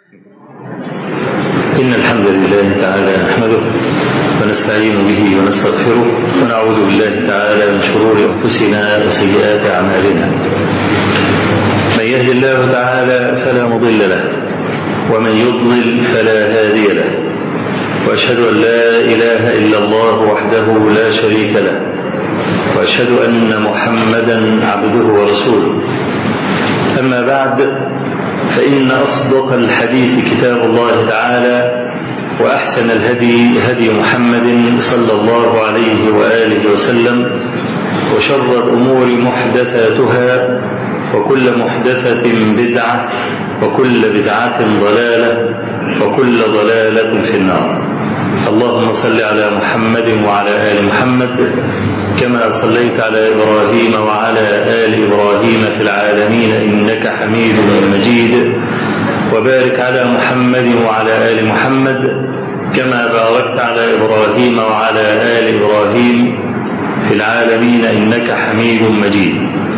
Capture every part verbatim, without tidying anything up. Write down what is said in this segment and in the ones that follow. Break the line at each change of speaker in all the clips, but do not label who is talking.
إن الحمد لله تعالى نحمده ونستعين به ونستغفره ونعوذ بالله تعالى من شرور أنفسنا وسيئات أعمالنا. من يهد الله تعالى فلا مضل له ومن يضلل فلا هادي له، وأشهد أن لا إله إلا الله وحده لا شريك له، وأشهد أن محمدا عبده ورسوله. أما بعد، فإن أصدق الحديث كتاب الله تعالى، وأحسن الهدي هدي محمد صلى الله عليه وآله وسلم، وشر الأمور محدثاتها، وكل محدثة بدعة، وكل بدعة ضلالة، وكل ضلالة في النار. اللهم صل على محمد وعلى آل محمد كما صليت على إبراهيم وعلى آل إبراهيم في العالمين إنك حميد مجيد، وبارك على محمد وعلى آل محمد كما باركت على إبراهيم وعلى آل إبراهيم في العالمين إنك حميد مجيد.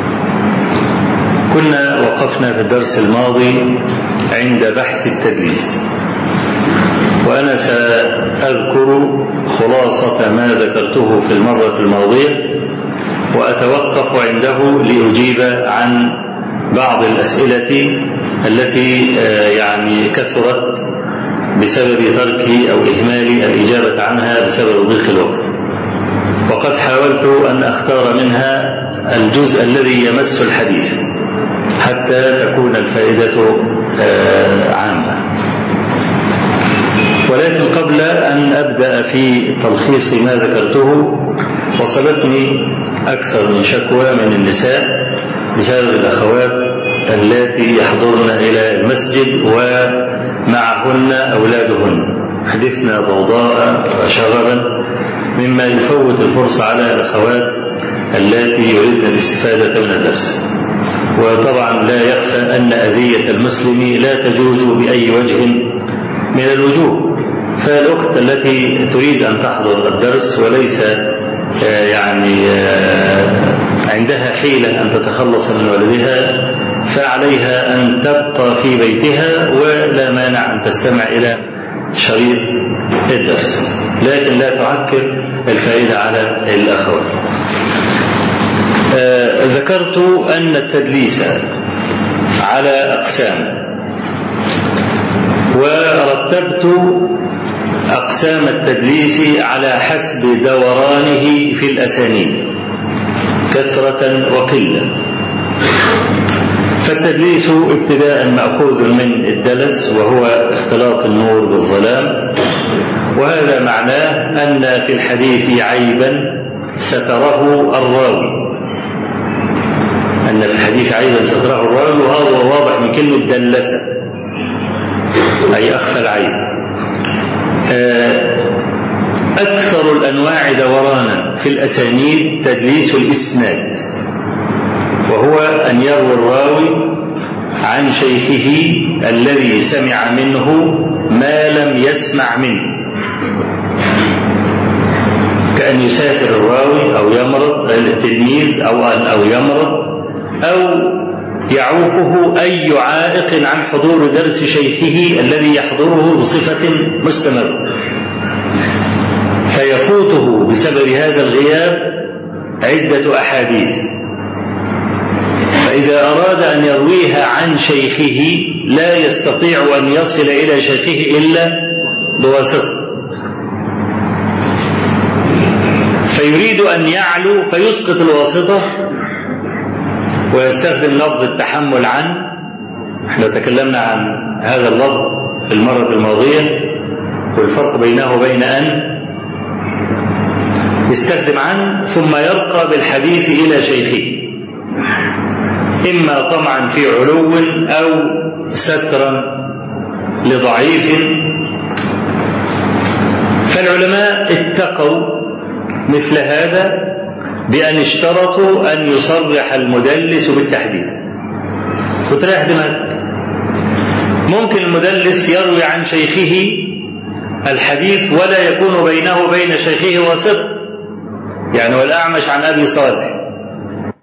كنا وقفنا في الدرس الماضي عند بحث التدليس، وأنا سأذكر خلاصة ما ذكرته في المرة الماضية، وأتوقف عنده لأجيب عن بعض الأسئلة التي يعني كثرت بسبب تركي أو إهمال الإجابة عنها بسبب ضيق الوقت. وقد حاولت أن أختار منها الجزء الذي يمس الحديث حتى تكون الفائدة عامة. ولكن قبل أن أبدأ في تلخيص ما ذكرته، وصلتني أكثر من شكوى من النساء بسبب الأخوات اللاتي يحضرن إلى المسجد ومعهن أولادهن، حدثنا ضوضاء وشغبا مما يفوت الفرصة على الأخوات اللاتي يريدن الاستفادة من الدرس. وطبعا لا يخفى أن أذية المسلم لا تجوز بأي وجه من الوجوه، فالأخت التي تريد أن تحضر الدرس وليس يعني عندها حيلة أن تتخلص من ولدها، فعليها أن تبقى في بيتها ولا مانع أن تستمع إلى شريط الدرس، لكن لا تعكر الفائدة على الأخوات. ذكرت أن التدليس على أقسام، ورتبت أقسام التدليس على حسب دورانه في الأسانيد كثرة وقلة. فالتدليس ابتداء مأخوذ من الدلس، وهو اختلاط النور بالظلام، وهذا معناه أن في الحديث عيبا ستره الراوي، أن في الحديث عيبا ستره الراوي، وهذا واضح من كلمة دلس أي أخفى العيب. أكثر الأنواع دورانا في الأسانيد تدليس الإسناد، وهو أن يروي الراوي عن شيخه الذي سمع منه ما لم يسمع منه، كأن يسافر الراوي أو يمرض التلميذ أو أن أو يمرض أو يعوقه أي عائق عن حضور درس شيخه الذي يحضره بصفة مستمرة، فيفوته بسبب هذا الغياب عدة أحاديث، فإذا أراد أن يرويها عن شيخه لا يستطيع أن يصل إلى شيخه إلا بواسطة، فيريد أن يعلو فيسقط الواسطة ويستخدم لفظ التحمل عن. احنا تكلمنا عن هذا اللفظ في المرة الماضية والفرق بينه وبين أن يستخدم عن ثم يرقى بالحديث إلى شيخه، إما طمعا في علو أو سترا لضعيف. فالعلماء اتقوا مثل هذا بأن اشترطوا أن يصرح المدلس بالتحديث. وتريح دماغك، ممكن المدلس يروي عن شيخه الحديث ولا يكون بينه وبين شيخه واسطة، يعني والأعمش عن أبي صالح.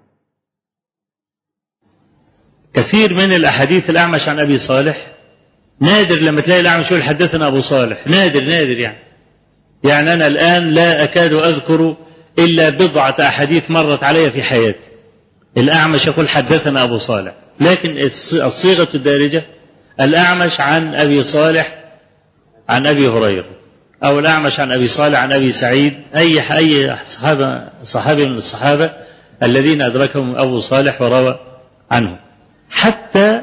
كثير من الأحاديث الأعمش عن أبي صالح نادر لما تلاقي الأعمش يقول حدثنا أبو صالح، نادر نادر يعني. يعني أنا الآن لا أكاد أذكر إلا بضعة أحاديث مرت علي في حياتي الأعمش يقول حدثنا أبو صالح، لكن الصيغة الدارجة الأعمش عن أبي صالح عن أبي هريرة، أو الأعمش عن أبي صالح عن أبي سعيد، أي أي صحابة صحابي من الصحابة الذين أدركهم أبو صالح وروى عنه. حتى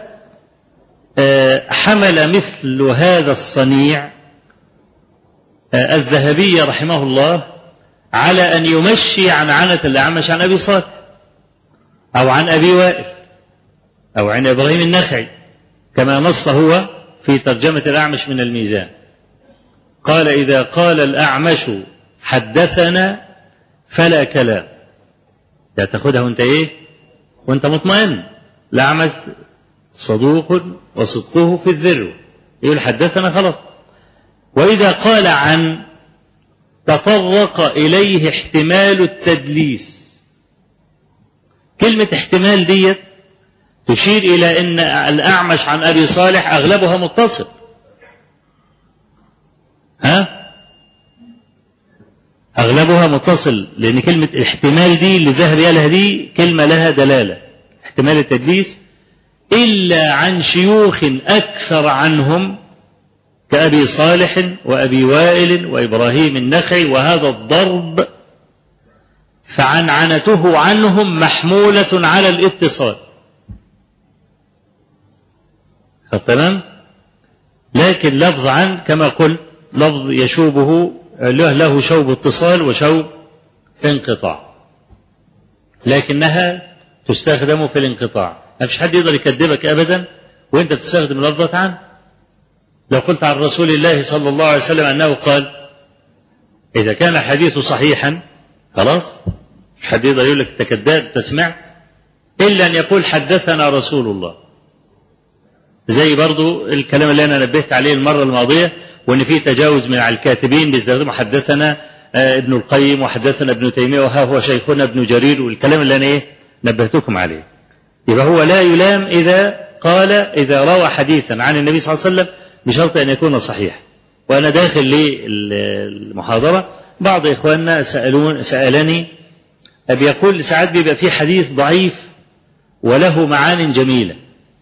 حمل مثل هذا الصنيع الذهبي رحمه الله على أن يمشي عن عنة الأعمش عن أبي صالح أو عن أبي وائل أو عن إبراهيم النخعي، كما نص هو في ترجمة الأعمش من الميزان. قال إذا قال الأعمش حدثنا فلا كلام، لا تأخذها وانت إيه وانت مطمئن. الأعمش صدوق وصدقه في الذروة، يقول حدثنا خلاص. وإذا قال عن تطرق إليه احتمال التدليس. كلمة احتمال ديت تشير إلى أن الأعمش عن أبي صالح أغلبها متصل. ها؟ أغلبها متصل، لأن كلمة احتمال دي اللي ذهب إليها دي كلمة لها دلالة. احتمال التدليس إلا عن شيوخ أكثر عنهم كأبي صالح وأبي وائل وإبراهيم النخعي، وهذا الضرب فعنعنته عنهم محمولة على الاتصال. تمام؟ لكن لفظ عن كما قلت لفظ يشوبه له, له شوب اتصال وشوب انقطاع، لكنها تستخدم في الانقطاع. ما فيش حد يقدر يكذبك أبدا وانت تستخدم لفظة عن. لو قلت عن رسول الله صلى الله عليه وسلم أنه قال، إذا كان الحديث صحيحا خلاص مش حد يقدر يقول لك أنت كذاب تسمعت، إلا أن يقول حدثنا رسول الله. زي برضو الكلام اللي أنا نبهت عليه المرة الماضية، وأن فيه تجاوز من الكاتبين بيستخدموا حدثنا ابن القيم وحدثنا ابن تيمية وها هو شيخنا ابن جرير، والكلام اللي أنا إيه نبهتكم عليه. يبقى هو لا يلام إذا قال إذا روى حديثا عن النبي صلى الله عليه وسلم بشرط أن يكون صحيح. وأنا داخل للمحاضرة بعض إخواننا سألون سألني بيقول ساعات بيبقى في حديث ضعيف وله معان جميلة،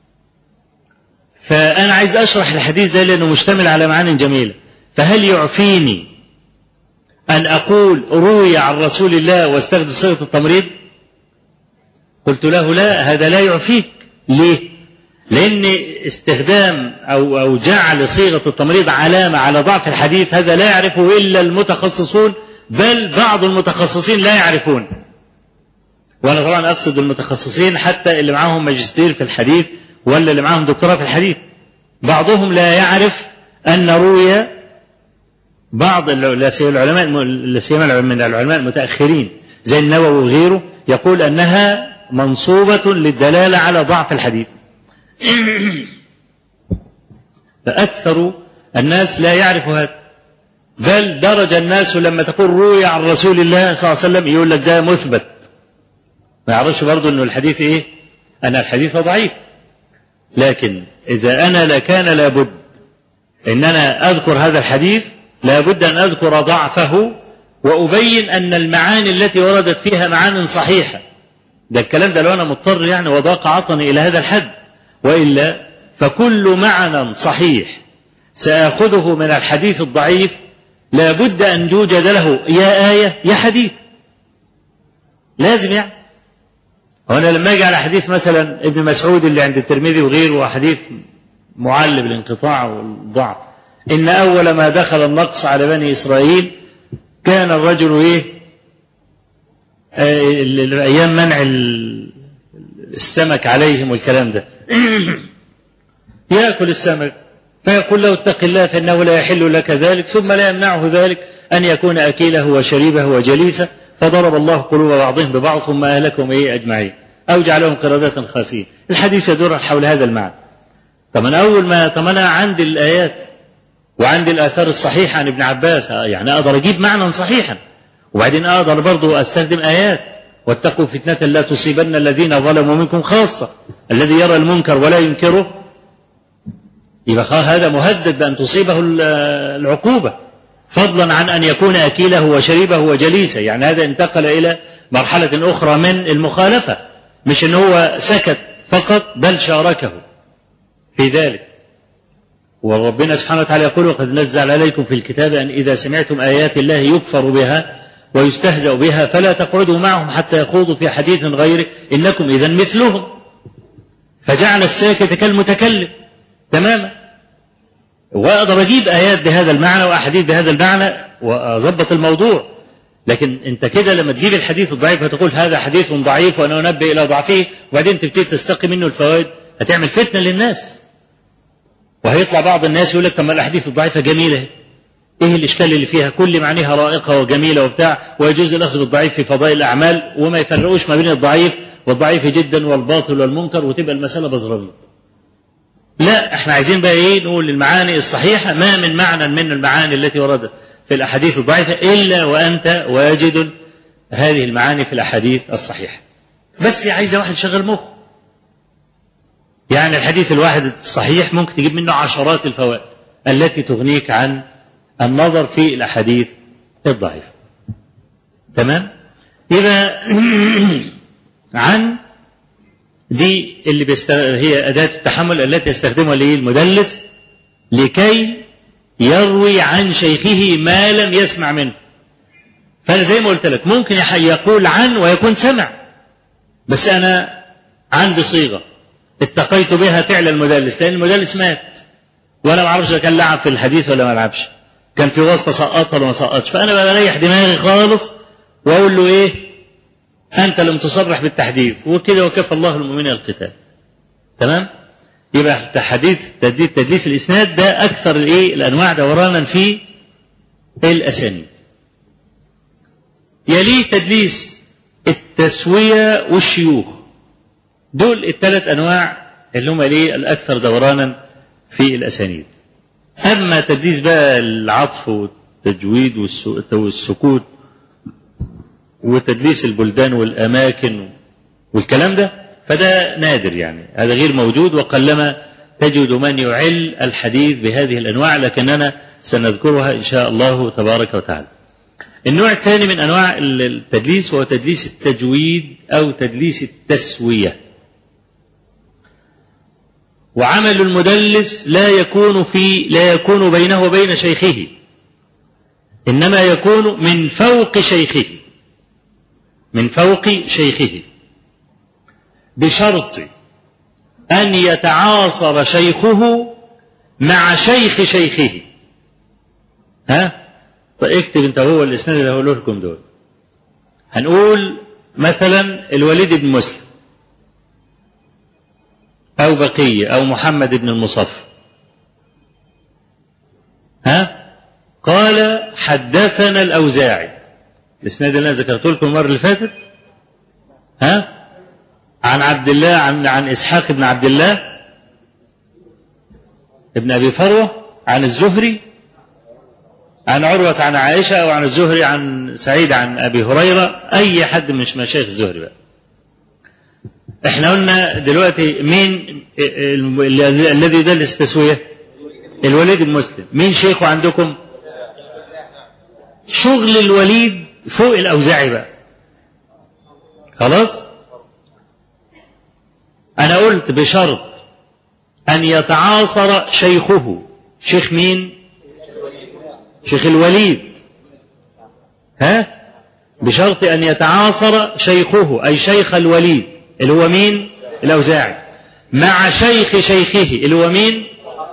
فأنا عايز أشرح الحديث ده لأنه مشتمل على معان جميلة، فهل يعفيني أن أقول روي عن رسول الله واستخدم صيغة التمريض؟ قلت له لا، هذا لا يعفيك. ليه؟ لأن استخدام أو, أو جعل صيغة التمريض علامة على ضعف الحديث هذا لا يعرفه إلا المتخصصون، بل بعض المتخصصين لا يعرفون. وأنا طبعا أقصد المتخصصين حتى اللي معاهم ماجستير في الحديث ولا اللي معاهم دكتوراه في الحديث، بعضهم لا يعرف أن روي بعض العلماء لا سيما من العلماء المتأخرين زي النووي وغيره يقول أنها منصوبة للدلالة على ضعف الحديث. فأكثر الناس لا يعرف هذا، بل درج الناس لما تقول روي عن رسول الله صلى الله عليه وسلم يقول لك ده مثبت، ما يعرفش برضو أنه الحديث إيه، أن الحديث ضعيف. لكن إذا أنا لكان لابد إن أنا أذكر هذا الحديث لابد أن أذكر ضعفه وأبين أن المعاني التي وردت فيها معان صحيحة. ده الكلام ده لو أنا مضطر يعني وضاق عطني إلى هذا الحد، وإلا فكل معنى صحيح سأخذه من الحديث الضعيف لابد أن يوجد له يا آية يا حديث، لازم يعني. وأنا لما أجي على حديث مثلا ابن مسعود اللي عند الترمذي وغيره وحديث معل بالانقطاع والضعف، إن أول ما دخل النقص على بني إسرائيل كان الرجل إيه أيام منع السمك عليهم والكلام ده يأكل السمك فيقول له اتق الله فإنه لا يحل لك ذلك، ثم لا يمنعه ذلك أن يكون أكيله وشريبه وجليسه، فضرب الله قلوب بعضهم ببعض ثم أهلكهم إيه أجمعين أو جعلهم قردة خاسئين. الحديث يدور حول هذا المعنى. طبعا أول ما طمنا عندي الآيات وعندي الآثار الصحيحة عن ابن عباس، يعني أقدر أجيب معنى صحيحا، وبعدين أقدر برضو أستخدم آيات واتقوا فتنة لا تصيبن الذين ظلموا منكم خاصة، الذي يرى المنكر ولا ينكره
يبقى هذا مهدد بأن تصيبه العقوبة، فضلا عن أن يكون أكيله وشريبه وجليسه. يعني هذا انتقل إلى مرحلة أخرى من المخالفة، مش أنه هو سكت فقط بل شاركه في ذلك. وربنا سبحانه وتعالى يقول: وقد نزل عليكم في الكتاب أن إذا سمعتم آيات الله يكفر بها ويستهزأ بها فلا تقعدوا معهم حتى يخوضوا في حديث غيره إنكم إذا مثلهم. فجعل الساكت كالمتكلم تماما. وأقدر أجيب آيات بهذا المعنى وأحاديث بهذا المعنى وأضبط الموضوع، لكن أنت كده لما تجيب الحديث الضعيف هتقول هذا حديث ضعيف وأنا أنبه إلى ضعفه، وبعدين تبتدي تستقي منه الفوائد، هتعمل فتنة للناس. وهيطلع بعض الناس يقول لك: طب ما الأحاديث الضعيفة جميلة، إيه الإشكال اللي فيها؟ كل معانيها رائقة وجميلة وبتاع، ويجوز الأخذ بالضعيف في فضائل الأعمال، وما يفرقوش ما بين الضعيف والضعيف جدا والباطل والمنكر، وتبقى المسألة بزراميط. لا، احنا عايزين بقى ايه؟ نقول المعاني الصحيحة. ما من معنى من المعاني التي وردت في الأحاديث الضعيفة إلا وأنت واجد هذه المعاني في الأحاديث الصحيحة، بس عايزة واحد شغل مخ. يعني الحديث الواحد الصحيح ممكن تجيب منه عشرات الفوائد التي تغنيك عن النظر في الأحاديث الضعيفة. تمام؟ إذا عن دي اللي بيست... هي أداة التحمل التي يستخدمها ليه المدلس لكي يروي عن شيخه ما لم يسمع منه. فأنا زي ما قلت لك ممكن يقول عن ويكون سمع، بس أنا عندي صيغة اتقيت بها فعل المدلس، لأن المدلس مات وأنا ما أعرفش كان لعب في الحديث ولا ما لعبش، كان في واسطة سقطها ولا ما سقطش، فأنا بريح دماغي خالص وأقول له إيه؟ أنت لم تصرح بالتحديث، وكده وكفى الله المؤمنين القتال. تمام؟ يبقى تحديث تدليس, تدليس الإسناد ده أكثر الإيه؟ الأنواع دورانا في الأسانيد. يليه تدليس التسوية والشيوخ. دول الثلاث أنواع اللي هم ليه الأكثر دورانا في الأسانيد. أما تدليس بقى العطف والتجويد والسكوت وتدليس البلدان والأماكن والكلام ده فده نادر، يعني هذا غير موجود، وقلما تجد من يعل الحديث بهذه الأنواع، لكننا سنذكرها إن شاء الله تبارك وتعالى. النوع الثاني من أنواع التدليس هو تدليس التجويد أو تدليس التسوية. وعمل المدلس لا يكون في لا يكون بينه وبين شيخه، إنما يكون من فوق شيخه من فوق شيخه بشرط أن يتعاصر شيخه مع شيخ شيخه. ها؟ فاكتب انت هو الاسناد اللي هقوله لكم دول. هنقول مثلا الوليد بن مسلم أو بقية أو محمد بن المصفى. ها؟ قال حدثنا الأوزاعي، الاسناد اللي انا ذكرته لكم المره اللي فاتت. ها؟ عن عبد الله عن عن اسحاق بن عبد الله ابن ابي فروه عن الزهري عن عروه عن عائشه، او عن الزهري عن سعيد عن ابي هريره، اي حد من مشايخ الزهري بقى. احنا قلنا دلوقتي مين الذي دلس التسويه؟ الوليد بن مسلم. مين شيخه عندكم؟ شغل الوليد فوق الأوزاعي بقى. خلاص؟ أنا قلت بشرط أن يتعاصر شيخه. شيخ مين؟ شيخ الوليد. ها؟ بشرط أن يتعاصر شيخه أي شيخ الوليد اللي هو مين؟ الأوزاعي مع شيخ شيخه اللي هو مين؟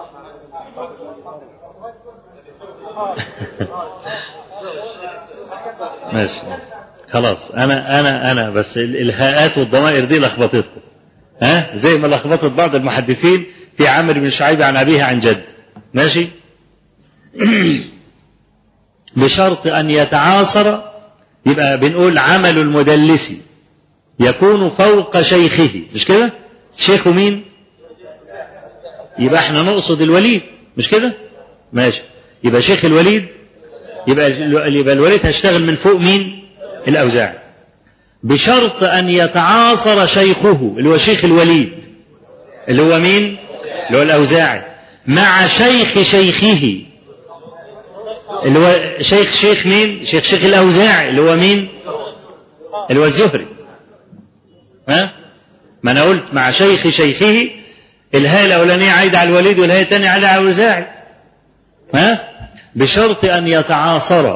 ماشي خلاص. أنا أنا أنا بس الهاءات والضمائر دي لخبطتكم، ها؟ زي ما لخبطت بعض المحدثين في عمرو بن شعيب عن أبيه عن جد. ماشي. بشرط أن يتعاصر، يبقى بنقول عمل المدلس يكون فوق شيخه، مش كده؟ شيخه مين؟ يبقى احنا نقصد الوليد، مش كده؟ ماشي. يبقى شيخ الوليد، يبقى يبقى الوليد هيشتغل من فوق مين؟ الأوزاعي. بشرط أن يتعاصر شيخه اللي هو شيخ الوليد اللي هو مين؟ اللي هو الأوزاعي مع شيخ شيخه، اللي هو شيخ شيخ مين؟ شيخ شيخ الأوزاعي اللي هو مين؟ اللي هو الزهري. ها؟ ما أنا قلت مع شيخ شيخه، الهاء الأولانية عايدة على الوليد والهاء الثانية عايدة على الأوزاعي. ها؟ بشرط أن يتعاصر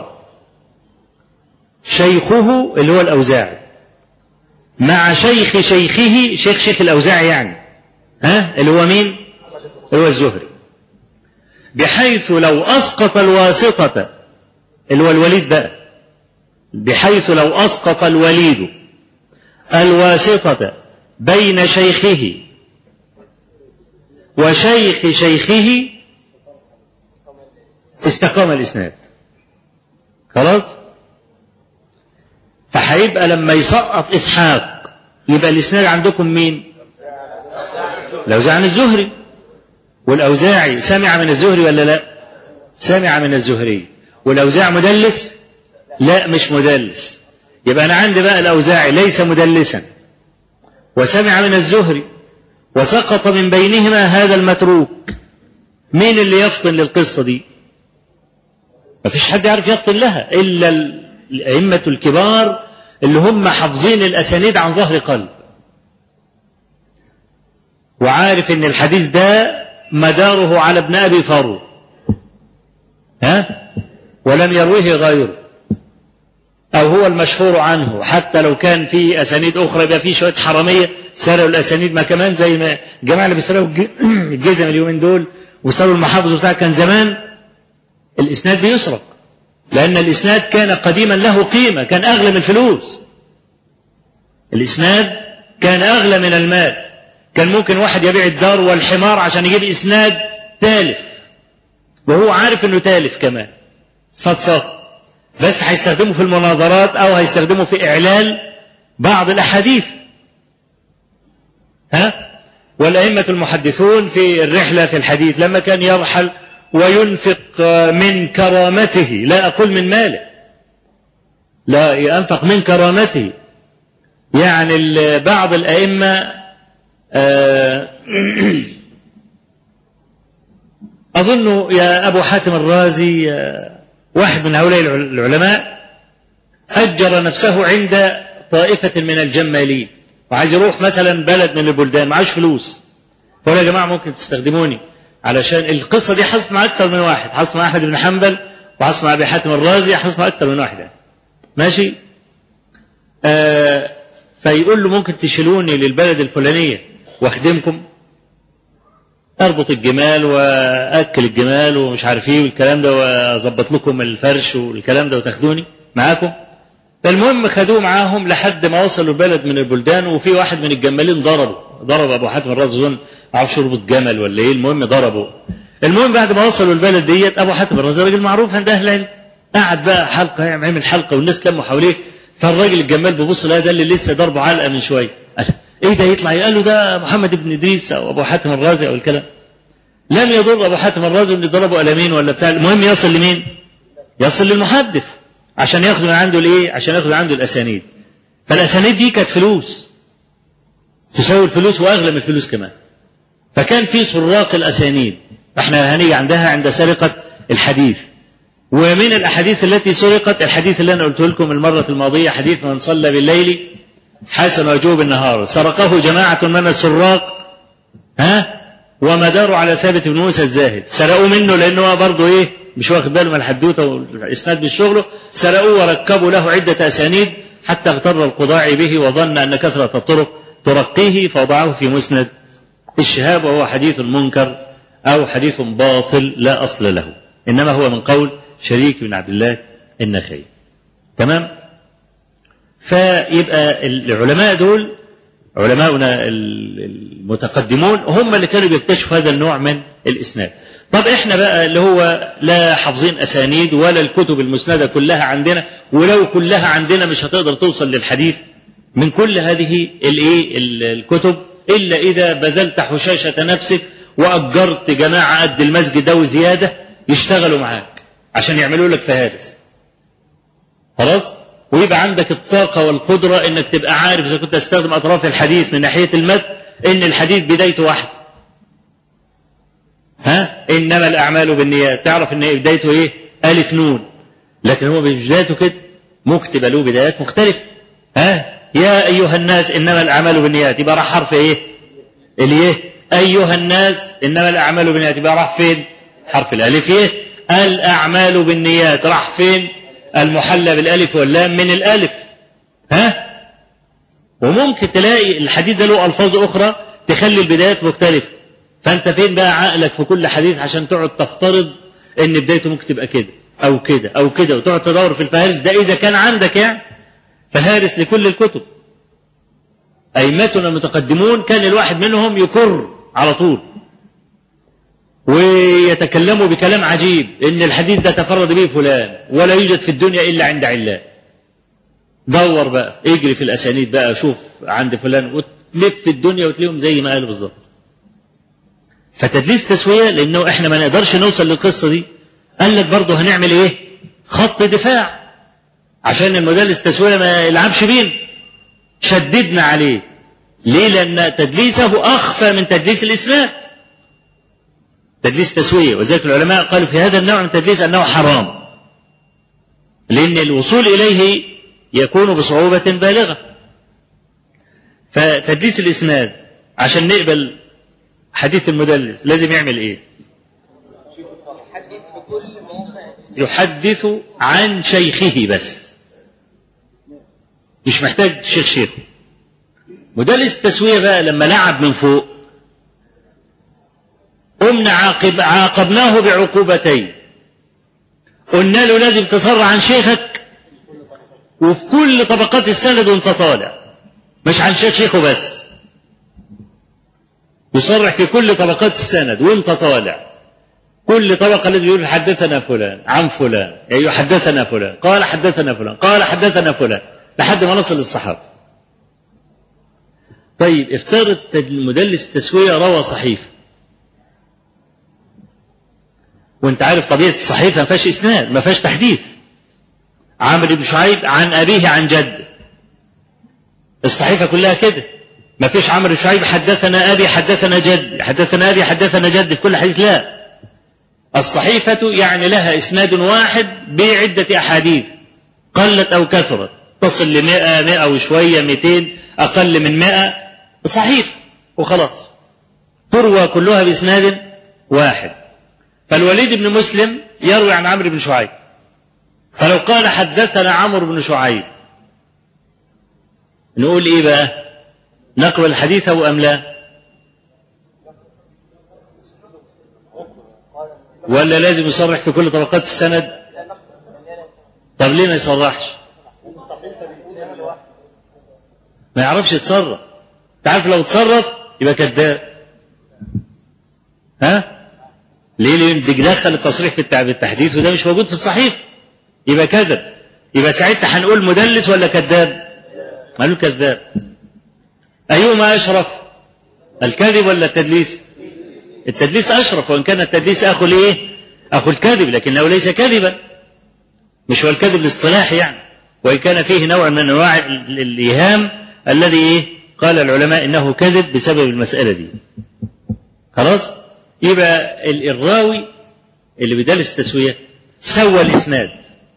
شيخه اللي هو الأوزاعي مع شيخ شيخه، شيخ شيخ الأوزاعي يعني، ها؟ اللي هو مين؟ اللي هو الزهري، بحيث لو أسقط الواسطة اللي هو الوليد بقى، بحيث لو أسقط الوليد الواسطة بين شيخه وشيخ شيخه استقام الإسناد. خلاص؟ فهيبقى لما يسقط إسحاق يبقى الإسناد عندكم مين؟ الأوزاعي عن الزهري، والأوزاعي سمع من الزهري ولا لا؟ سمع من الزهري. والأوزاعي مدلس؟ لا مش مدلس. يبقى أنا عندي بقى الأوزاعي ليس مدلسا وسمع من الزهري وسقط من بينهما هذا المتروك. مين اللي يفطن للقصة دي؟ ما فيش حد يعرف يفطن لها إلا الأئمة الكبار اللي هم حافظين الأسانيد عن ظهر قلب، وعارف ان الحديث ده مداره على ابن أبي فرو، ها؟ ولم يرويه غيره، أو هو المشهور عنه، حتى لو كان في أسانيد أخرى يبقى في شوية حرامية سرقوا الأسانيد، ما كمان زي ما الجماعة اللي بيسرقوا الجزم اليومين دول وسرقوا المحافظ بتاع، كان زمان الإسناد بيسرق، لأن الإسناد كان قديما له قيمة، كان أغلى من الفلوس. الإسناد كان أغلى من المال، كان ممكن واحد يبيع الدار والحمار عشان يجيب إسناد تالف، وهو عارف إنه تالف كمان صد صد، بس هيستخدمه في المناظرات أو هيستخدمه في إعلال بعض الأحاديث. ها؟ والأئمة المحدثون في الرحلة في الحديث لما كان يرحل وينفق من كرامته، لا أقول من ماله، لا، ينفق من كرامته. يعني بعض الأئمة أظن يا أبو حاتم الرازي واحد من هؤلاء العلماء أجر نفسه عند طائفة من الجمالين وعايز يروح مثلا بلد من البلدان، معاش فلوس، فقال يا جماعة ممكن تستخدموني علشان القصة دي حصلت مع أكثر من واحد، حصلت مع أحمد بن حنبل وحصلت مع أبي حاتم الرازي، حصلت مع أكثر من واحد، ماشي. آه فيقول له ممكن تشيلوني للبلد الفلانية واخدمكم، اربط الجمال واكل الجمال ومش عارف ايه والكلام ده، واظبط لكم الفرش والكلام ده وتاخدوني معاكم. فالمهم خدوه معاهم لحد ما وصلوا البلد من البلدان، وفي واحد من الجمالين ضربه ضرب ابو حاتم الرازي، اظن ما اعرفش يربط جمل ولا ايه، المهم ضربه. المهم بعد ما وصلوا البلد ديت ابو حاتم الرازي راجل معروف عند اهل العلم، قعد بقى حلقه، يعمل حلقه والناس تلموا حواليه، فالراجل الجمال بيبص لها ده اللي لسه ضربه علقه من شويه، ايه ده يطلع قال له ده محمد بن ادريس او ابو حاتم الرازي او الكلام. لم يضر ابو حاتم الرازي ان ضربه قلمين ولا بتاع، المهم يصل لمين؟ يصل للمحدث عشان ياخد من عنده الايه؟ عشان ياخد من عنده الاسانيد. فالاسانيد دي كانت فلوس تساوي الفلوس واغلى من الفلوس كمان، فكان في سراق الاسانيد، احنا هنيجي عندها عند سرقه الحديث. ومن الاحاديث التي سرقت الحديث اللي انا قلته لكم المره الماضيه، حديث من صلى بالليل حسن وجوه بالنهار، سرقه جماعه من السراق، ها، ومداروا على ثابت بن موسى الزاهد، سرقوا منه لانه برضه ايه مش واخد باله من الحدوته والاسناد من شغله، سرقوه وركبوا له عده اسانيد حتى اغتر القضاعي به وظن ان كثره الطرق ترقيه فوضعه في مسند الشهاب، وهو حديث منكر او حديث باطل لا اصل له، انما هو من قول شريك بن عبد الله النخعي. تمام؟ فيبقى العلماء دول علماؤنا المتقدمون هم اللي كانوا بيكتشفوا هذا النوع من الإسناد. طب احنا بقى اللي هو لا حافظين أسانيد ولا الكتب المسندة كلها عندنا، ولو كلها عندنا مش هتقدر توصل للحديث من كل هذه الايه الكتب إلا إذا بذلت حشاشة نفسك وأجرت جماعة قد المسجد ده وزيادة يشتغلوا معاك عشان يعملوا لك فهارس. خلاص؟ ويبقى عندك الطاقة والقدرة انك تبقى عارف اذا كنت تستخدم اطراف الحديث من ناحية المد ان الحديث بدايته واحدة، ها إنما الأعمال بالنيات، تعرف إن بدايته إيه؟ ألف نون، لكن هو بدايته كده مكتب له بدايات مختلفة. ها يا أيها الناس إنما الأعمال بالنيات، يبقى راح حرف إيه؟ الإيه؟ أيها الناس إنما الأعمال بالنيات، يبقى راح فين؟ حرف الألف. إيه؟ الأعمال بالنيات راح فين؟ المحلى بالألف واللام من الألف. ها وممكن تلاقي الحديث ده له ألفاظ أخرى تخلي البدايات مختلفة، فأنت فين بقى عقلك في كل حديث عشان تقعد تفترض إن بدايته ممكن تبقى كده أو كده أو كده، وتقعد تدور في الفهارس ده إذا كان عندك يعني فهارس لكل الكتب. أئمتنا المتقدمون كان الواحد منهم يكر على طول ويتكلموا بكلام عجيب إن الحديث ده تفرد به فلان ولا يوجد في الدنيا إلا عند علان. دور بقى، اجري في الأسانيد بقى، شوف عند فلان، وتلف في الدنيا وتلاقيهم زي ما قالوا بالظبط. فتدليس تسوية لأنه إحنا ما نقدرش نوصل للقصة دي، قال لك برضه هنعمل إيه؟ خط دفاع عشان المدلس تسوية ما يلعبش بينا، شددنا عليه. ليه؟ لأن تدليسه أخفى من تدليس الإسناد، تدليس تسوية. وذلك العلماء قالوا في هذا النوع من التدليس أنه حرام، لأن الوصول إليه يكون بصعوبة بالغة. فتدليس الإسناد عشان نقبل حديث المدلس لازم يعمل إيه؟ يحدث عن شيخه بس، مش محتاج شيخ شيخه. مدلس التسوية بقى لما لعب من فوق قمنا عاقب عاقبناه بعقوبتين. قلنا له لازم تصرح عن شيخك وفي كل طبقات السند وانت طالع، مش عن شيخ شيخه بس، يصرح في كل طبقات السند وانت طالع. كل طبقة لازم يقول حدثنا فلان عن فلان، يعني حدثنا فلان قال حدثنا فلان قال حدثنا فلان لحد ما نصل للصحابة. طيب افترض المدلس التسوية روى صحيفة، وانت عارف طبيعة الصحيفة ما فيهاش اسناد، ما فيهاش تحديث. عمرو بن شعيب عن أبيه عن جد، الصحيفة كلها كده، ما فيش عمرو بن شعيب حدثنا أبي حدثنا جد حدثنا أبي حدثنا جد في كل حديث، لا. الصحيفة يعني لها إسناد واحد بعدة أحاديث قلت أو كثرت، تصل لمئة مئة وشوية مئتين أقل من مئة، صحيفة وخلاص، تروى كلها بإسناد واحد. فالوليد بن مسلم يروي عن عمرو بن شعيب، فلو قال حدثنا عمرو بن شعيب نقول إيه بقى؟ نقبل حديثه أم لا؟ ولا لازم يصرح في كل طبقات السند؟ طب ليه ما يصرحش؟ ما يعرفش يتصرف. تعرف لو تصرف يبقى كذاب. ها؟ ليه؟ ليه بيدخل التصريح في التحديث وده مش موجود في الصحيح، يبقى كذب. يبقى ساعتها هنقول مدلس ولا كذاب؟ قالوا كذاب. أيهما أشرف؟ الكذب ولا التدليس؟ التدليس أشرف، وإن كان التدليس أخو الإيه؟ أخو الكذب، لكنه ليس كذبا، مش هو الكذب الاصطلاحي يعني، وإن كان فيه نوع من أنواع الإيهام الذي إيه؟ قال العلماء إنه كذب بسبب المسألة دي. خلاص؟ يبقى الراوي اللي بيدلس التسوية سوى الإسناد.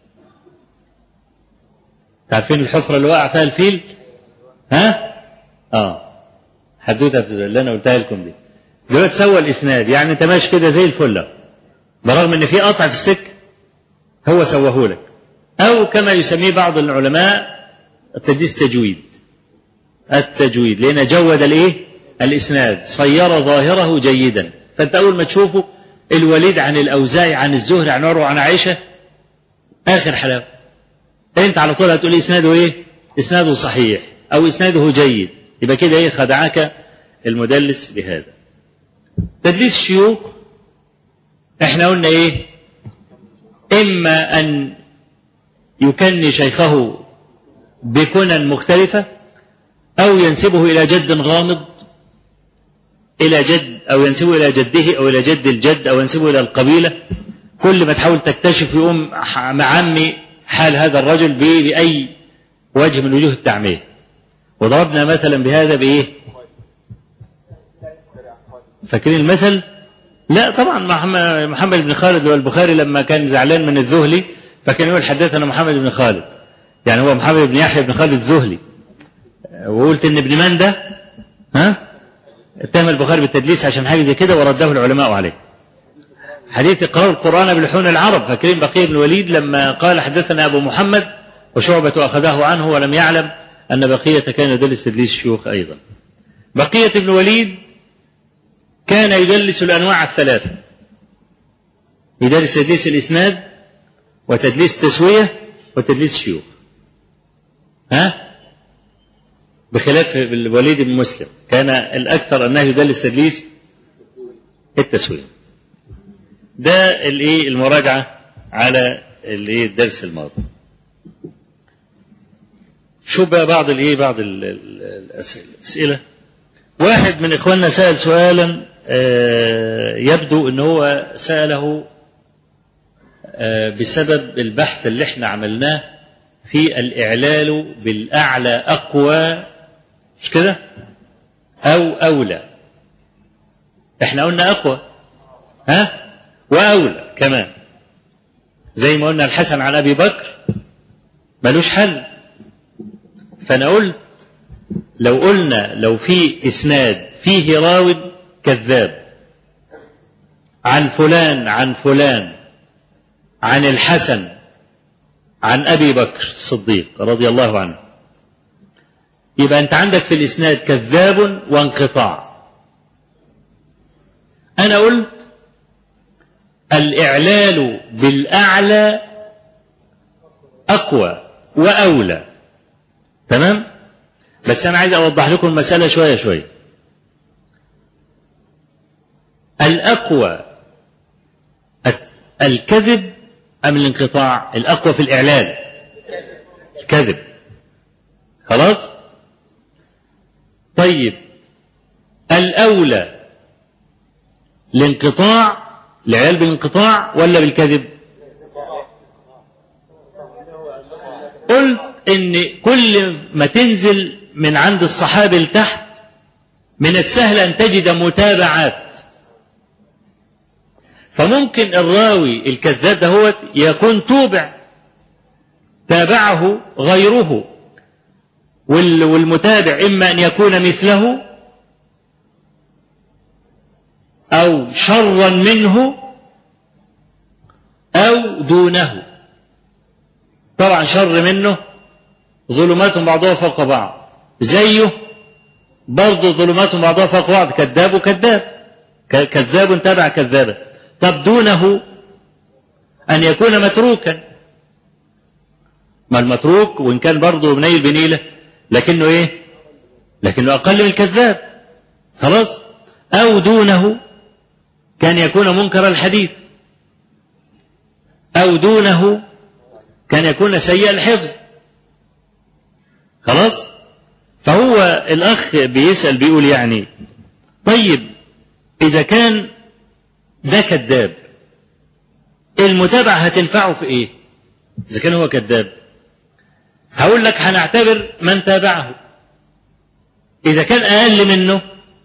تعرفين الحفرة اللي وقع فيها الفيل؟ ها؟ آه حدوتة اللي أنا قلتها لكم دي. دلوقتي سوى الإسناد، يعني أنت ماشي كده زي الفل، برغم إن في قطع في السكة هو سواه لك. أو كما يسميه بعض العلماء التدليس تجويد، التجويد، لأن جود الإيه؟ الإسناد، صير ظاهره جيدا. فأنت أول ما تشوفه الوليد عن الأوزاعي عن الزهري عن عروة عن عائشة آخر حلاوة، أنت على طول هتقول إسناده إيه؟ إسناده صحيح أو إسناده جيد، يبقى كده إيه؟ خدعك المدلس بهذا. تدليس الشيوخ احنا قلنا ايه؟ اما ان يكني شيخه بكنى مختلفة او ينسبه الى جد غامض، الى جد او ينسبه الى جده او الى جد الجد او ينسبه الى القبيلة. كل ما تحاول تكتشف يقوم معمي حال هذا الرجل بأي وجه من وجوه التعمية. وضربنا مثلا بهذا بايه؟ فاكرين المثل لا طبعا محمد بن خالد والبخاري لما كان زعلان من الذهلي فكان يقول حدثنا محمد بن خالد، يعني هو محمد بن يحيى بن خالد الذهلي، وقلت ان ابن مندة ها اتهم البخاري بالتدليس عشان حاجه زي كده ورده العلماء عليه. حديث اقرار القرآن بلحون العرب، فاكرين بقية بن الوليد لما قال حدثنا أبو محمد وشعبة أخذه عنه ولم يعلم أن بقية كان يدلس تدليس الشيوخ أيضا. بقية بن الوليد كان يدلس الأنواع الثلاثة، يدلس تدليس الإسناد وتدليس التسوية وتدليس الشيوخ، ها بخلاف الوليد بن مسلم كان الأكثر أنه يدلس تدليس التسوية. ده الايه المراجعة على الايه الدرس الماضي. شو بقى بعض الايه بعض الأسئلة. واحد من إخواننا سأل سؤالا يبدو أنه هو سأله بسبب البحث اللي احنا عملناه في الإعلال بالأعلى أقوى، مش كده؟ أو أولى. احنا قلنا أقوى ها وأولى كمان، زي ما قلنا الحسن عن أبي بكر ملوش حل. فأنا قلت لو قلنا لو في إسناد فيه راو كذاب عن فلان عن فلان عن الحسن عن أبي بكر الصديق رضي الله عنه، يبقى أنت عندك في الإسناد كذاب وانقطاع. أنا قلت الإعلال بالأعلى أقوى وأولى، تمام؟ بس أنا عايز أوضح لكم المسألة شوية شوية. الأقوى الكذب أم الانقطاع؟ الأقوى في الإعلال الكذب، خلاص؟ طيب الأولى الانقطاع، العيال بالانقطاع ولا بالكذب؟ قلت ان كل ما تنزل من عند الصحابي لتحت من السهل ان تجد متابعات، فممكن الراوي الكذاب دهوت يكون توبع تابعه غيره، والمتابع اما ان يكون مثله أو شرا منه أو دونه. طبعا شر منه ظلمات بعضها فوق بعض، زيه برضه ظلمات بعضها فوق بعض، كذاب وكذاب، كذاب تابع كذابا. طب دونه أن يكون متروكا، ما المتروك وإن كان برضه بنيل بنيلة لكنه إيه؟ لكنه أقل من الكذاب، خلاص. أو دونه كان يكون منكر الحديث، أو دونه كان يكون سيء الحفظ، خلاص. فهو الأخ بيسأل بيقول يعني طيب إذا كان ده كذاب المتابعة هتنفعه في إيه؟ إذا كان هو كذاب هقول لك هنعتبر من تابعه، إذا كان أقل منه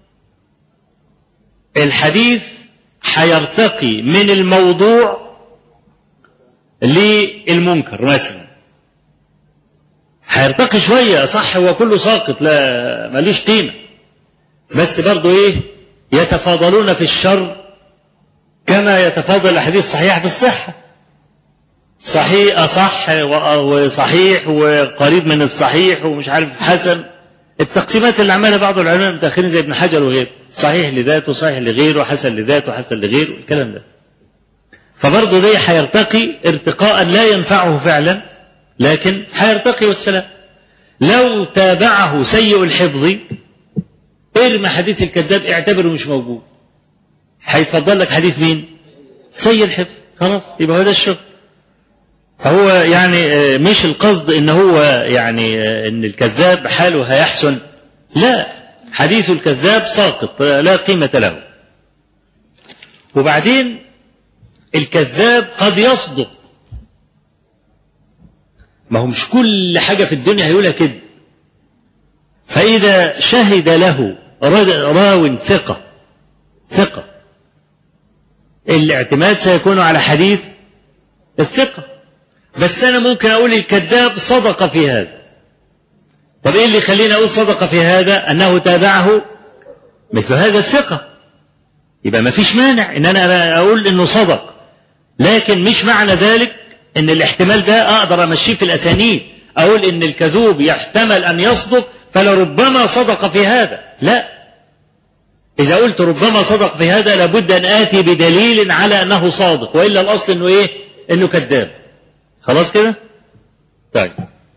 الحديث هيرتقي من الموضوع للمنكر مثلا، هيرتقي شوية، صح هو كله ساقط لا ملوش قيمة، بس برضو إيه يتفاضلون في الشر كما يتفاضل الحديث الصحيح في الصحة، صحيح أصح وصحيح وقريب من الصحيح ومش عارف حسن، التقسيمات اللي عملها بعض العلماء المتأخرين زي ابن حجر وغيره، صحيح لذاته صحيح لغيره حسن لذاته حسن لغيره الكلام ده. فبرضه ده هيرتقي ارتقاء لا ينفعه فعلا لكن هيرتقي والسلام. لو تابعه سيء الحفظ ارمى حديث الكذاب اعتبره مش موجود، هيتفضل لك حديث مين؟ سيء الحفظ، خلاص يبقى هو ده الشغل. فهو يعني مش القصد ان هو يعني ان الكذاب حاله هيحسن، لا، حديث الكذاب ساقط لا قيمة له. وبعدين الكذاب قد يصدق، ما هو مش كل حاجة في الدنيا هيقولها كده. فإذا شهد له راو ثقة ثقة الاعتماد سيكون على حديث الثقة. بس أنا ممكن أقول الكذاب صدق في هذا. طب إيه اللي يخليني أقول صدق في هذا؟ أنه تابعه مثل هذا الثقة، يبقى ما فيش مانع إن أنا أقول إنه صدق، لكن مش معنى ذلك إن الاحتمال ده أقدر أمشيه في الأسانيد، أقول إن الكذوب يحتمل أن يصدق فلربما صدق في هذا. لا، إذا قلت ربما صدق في هذا لابد أن آتي بدليل على أنه صادق، وإلا الأصل إنه إيه؟ إنه كذاب. خلاص كده؟ طيب.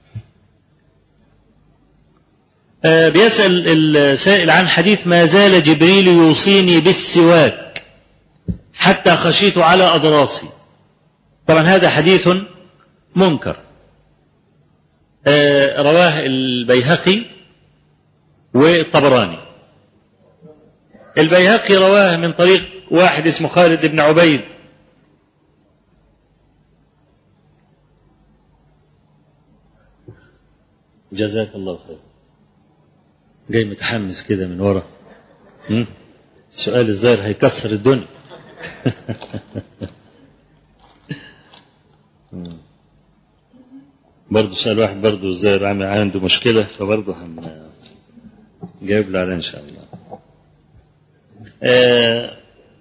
آه بيسأل السائل عن حديث ما زال جبريل يوصيني بالسواك حتى خشيت على أضراسي. طبعا هذا حديث منكر، آه رواه البيهقي والطبراني. البيهقي رواه من طريق واحد اسمه خالد بن عبيد جزاك الله خير، جاي متحمس كده من ورا. السؤال الظاهر هيكسر الدنيا. برضه سؤال واحد برضه الظاهر عنده مشكلة، فبرضه هنجاوب له عليه إن شاء الله. آه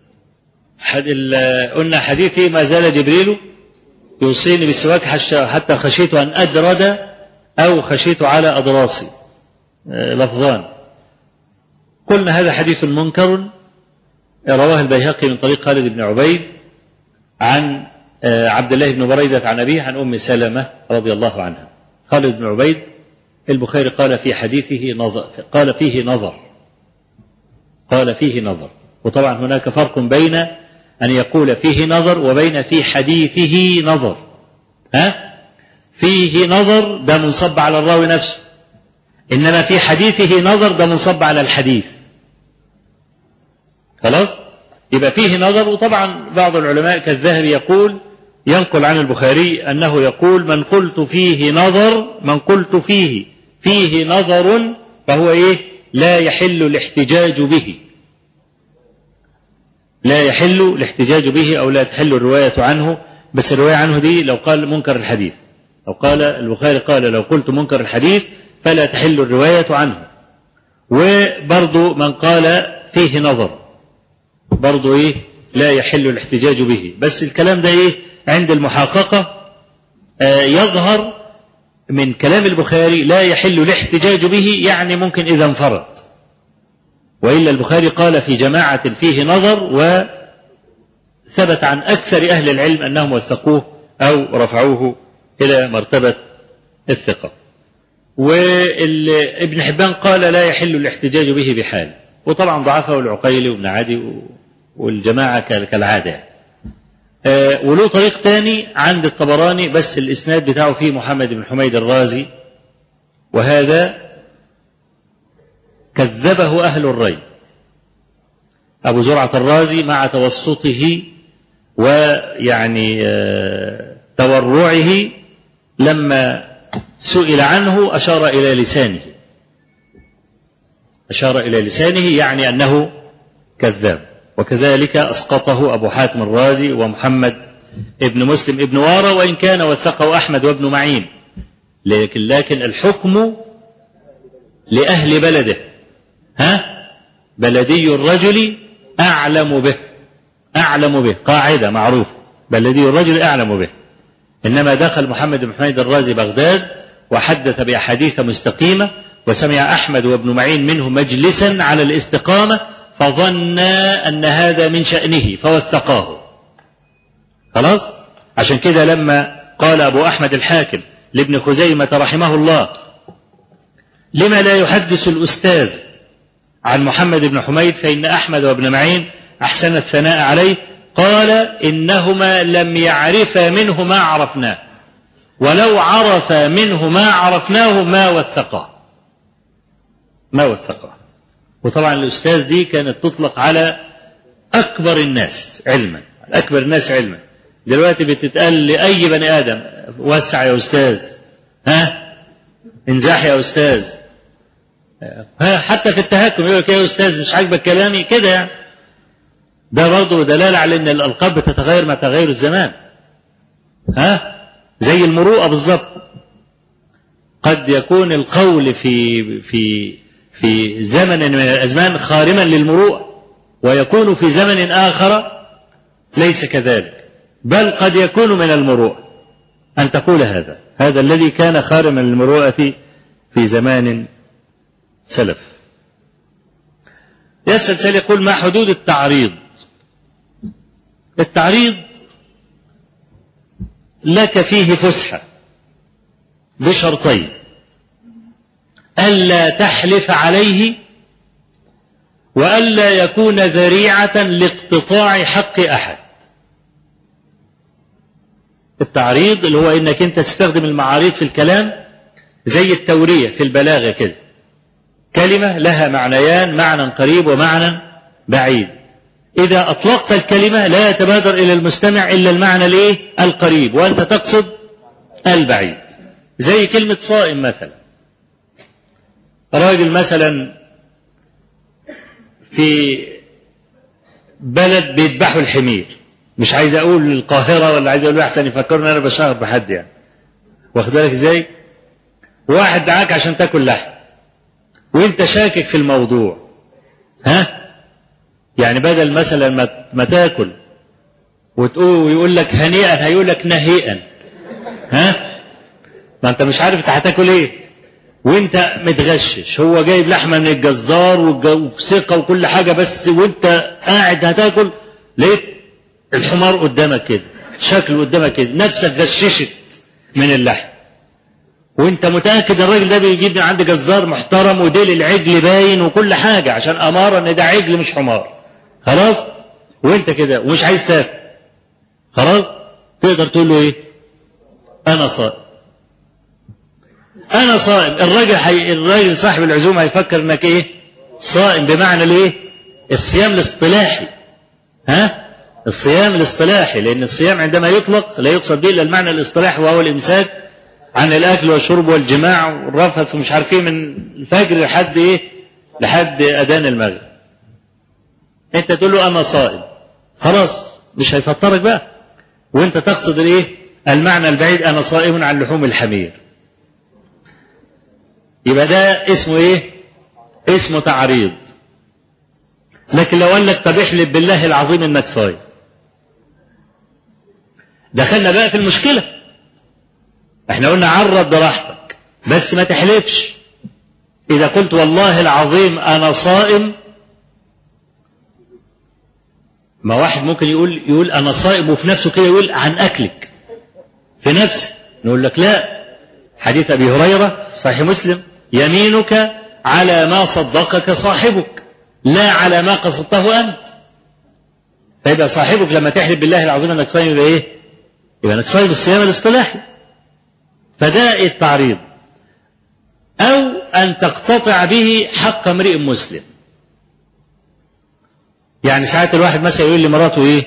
قلنا حديثي ما زال جبريل يوصيني بالسواك حتى خشيت أن أدرد أو خشيت على أضراسي، آه لفظان. قلنا هذا حديث منكر رواه البيهقي من طريق خالد بن عبيد عن آه عبد الله بن بريدة عن أبيه عن أم سلمة رضي الله عنها. خالد بن عبيد البخاري قال في حديثه نظر، قال فيه نظر قال فيه نظر وطبعا هناك فرق بين أن يقول فيه نظر وبين في حديثه نظر. ها؟ فيه نظر ده منصب على الراوي نفسه، إنما في حديثه نظر ده منصب على الحديث. خلاص؟ يبقى فيه نظر. وطبعا بعض العلماء كالذهبي يقول ينقل عن البخاري أنه يقول من قلت فيه نظر من قلت فيه فيه نظر فهو إيه؟ لا يحل الاحتجاج به لا يحل الاحتجاج به أو لا تحل الرواية عنه. بس الرواية عنه دي لو قال منكر الحديث، لو قال البخاري قال لو قلت منكر الحديث فلا تحل الرواية عنه. وبرضو من قال فيه نظر برضو إيه؟ لا يحل الاحتجاج به. بس الكلام ده إيه؟ عند المحققة آه يظهر من كلام البخاري لا يحل الاحتجاج به، يعني ممكن إذا انفرد، وإلا البخاري قال في جماعة فيه نظر وثبت عن أكثر أهل العلم أنهم وثقوه أو رفعوه إلى مرتبة الثقة. وابن حبان قال لا يحل الاحتجاج به بحال، وطبعا ضعفه العقيلي وابن عدي والجماعة كالعادة. وله طريق تاني عند الطبراني بس الإسناد بتاعه فيه محمد بن حميد الرازي، وهذا كذبه أهل الري. أبو زرعة الرازي مع توسطه ويعني تورعه لما سئل عنه أشار إلى لسانه أشار إلى لسانه يعني أنه كذاب. وكذلك أسقطه أبو حاتم الرازي ومحمد ابن مسلم ابن وارى، وإن كان وثقه أحمد وابن معين، لكن, لكن الحكم لأهل بلده. ها؟ بلدي الرجل أعلم به أعلم به قاعدة معروفة، بلدي الرجل أعلم به. إنما دخل محمد بن حميد الرازي بغداد وحدث بأحاديث مستقيمة، وسمع أحمد وابن معين منه مجلسا على الاستقامة، فظن أن هذا من شأنه فوثقاه. خلاص؟ عشان كده لما قال أبو أحمد الحاكم لابن خزيمة رحمه الله لما لا يحدث الأستاذ عن محمد بن حميد فإن أحمد وابن معين أحسن الثناء عليه، قال إنهما لم يعرفا منه ما عرفناه، ولو عرف منه ما عرفناه ما وثقاه ما وثقاه. وطبعا الأستاذ دي كانت تطلق على أكبر الناس علما أكبر الناس علما. دلوقتي بتتقال لأي بني آدم وسع يا أستاذ، ها انزاح يا أستاذ، ها حتى في التهكم يقول لك يا أستاذ مش عاجبك كلامي كده يعني. ده برضه دلالة على أن الألقاب بتتغير مع تغير الزمان. ها؟ زي المروءة بالضبط. قد يكون القول في في في زمن من الأزمان خارما للمروءة، ويكون في زمن آخر ليس كذلك، بل قد يكون من المروءة أن تقول هذا هذا الذي كان خارما للمروءة في زمان سلف. يسأل سائل يقول: ما حدود التعريض؟ التعريض لك فيه فسحة بشرطين: ألا تحلف عليه، وألا يكون ذريعة لاقتطاع حق أحد. التعريض اللي هو إنك أنت تستخدم المعاريض في الكلام زي التورية في البلاغة كده، كلمة لها معنيان، معنى قريب ومعنى بعيد. إذا أطلقت الكلمة لا يتبادر إلى المستمع إلا المعنى الإيه؟ القريب، وأنت تقصد البعيد. زي كلمة صائم مثلا. راجل مثلا في بلد بيذبحوا الحمير، مش عايز أقول القاهرة ولا عايز أقول أحسن يفكرني أنا بشهر بحد يعني، واخد بالك إزاي؟ واحد دعاك عشان تاكل لحم وأنت شاكك في الموضوع، ها؟ يعني بدل مثلا ما, ما تاكل وتقول ويقول لك هنيئا هيقول لك نهيئا، ها؟ ما انت مش عارف انت هتاكل ايه، وانت متغشش. هو جايب لحمه من الجزار وثقه وكل حاجه، بس وانت قاعد هتاكل لقيت الحمار قدامك كده، شكله قدامك كده، نفسك غششت من اللحم، وانت متاكد الراجل ده بيجيب من عند جزار محترم وديل العجل باين وكل حاجه عشان اماره ان ده عجل مش حمار، خلاص؟ وانت كده ومش عايز تاكل، خلاص؟ تقدر تقول له ايه؟ انا صائم. انا صائم. الراجل حي... الراجل صاحب العزومه هيفكر انك ايه؟ صائم، بمعنى الايه؟ الصيام الاصطلاحي. ها؟ الصيام الاصطلاحي، لان الصيام عندما يطلق لا يقصد به الا المعنى الاصطلاحي، وهو الامساك عن الاكل والشرب والجماع والرفث ومش عارف ايه من الفجر لحد ايه؟ لحد اذان المغرب. انت تقول له انا صائم، خلاص مش هيفطرك بقى، وانت تقصد الايه؟ المعنى البعيد: انا صائم عن لحوم الحمير. يبقى ده اسمه ايه؟ اسمه تعريض. لكن لو قال لك طب احلف بالله العظيم انك صايم، دخلنا بقى في المشكله. احنا قلنا عرض براحتك بس ما تحلفش. اذا قلت والله العظيم انا صائم، ما واحد ممكن يقول يقول انا صائم وفي نفسه كده يقول عن اكلك في نفسه، نقول لك لا. حديث ابي هريره صحيح مسلم: يمينك على ما صدقك صاحبك لا على ما قصدته انت. فيبقى صاحبك لما تحلف بالله العظيم انك صايم يبقى ايه؟ يبقى انك صايم الصيام الاصطلاحي. فده التعريض. او ان تقتطع به حق امرئ مسلم. يعني ساعات الواحد مثلا يقول لمراته ايه؟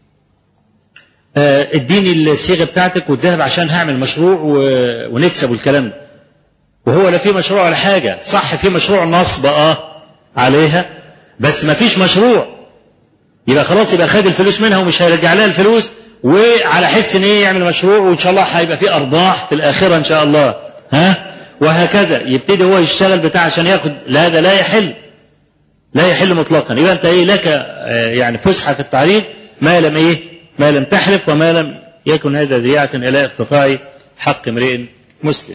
آه اديني الصيغه بتاعتك والذهب عشان هعمل مشروع ونكسب الكلام ده، وهو لا في مشروع ولا حاجه. صح في مشروع نصب اه عليها، بس ما فيش مشروع، يبقى خلاص يبقى خد الفلوس منها ومش هيرجع لها الفلوس، وعلى حس ان ايه؟ يعمل مشروع وان شاء الله هيبقى فيه ارباح في الاخره ان شاء الله، ها؟ وهكذا يبتدي هو يشتغل بتاع عشان ياخد. لا هذا لا يحل، لا يحل مطلقا. يبقى انت ايه؟ لك يعني فسحه في التعريض ما لم ايه؟ ما لم تحلف وما لم يكن هذا ذريعه الى اقتطاع حق امرئ مسلم.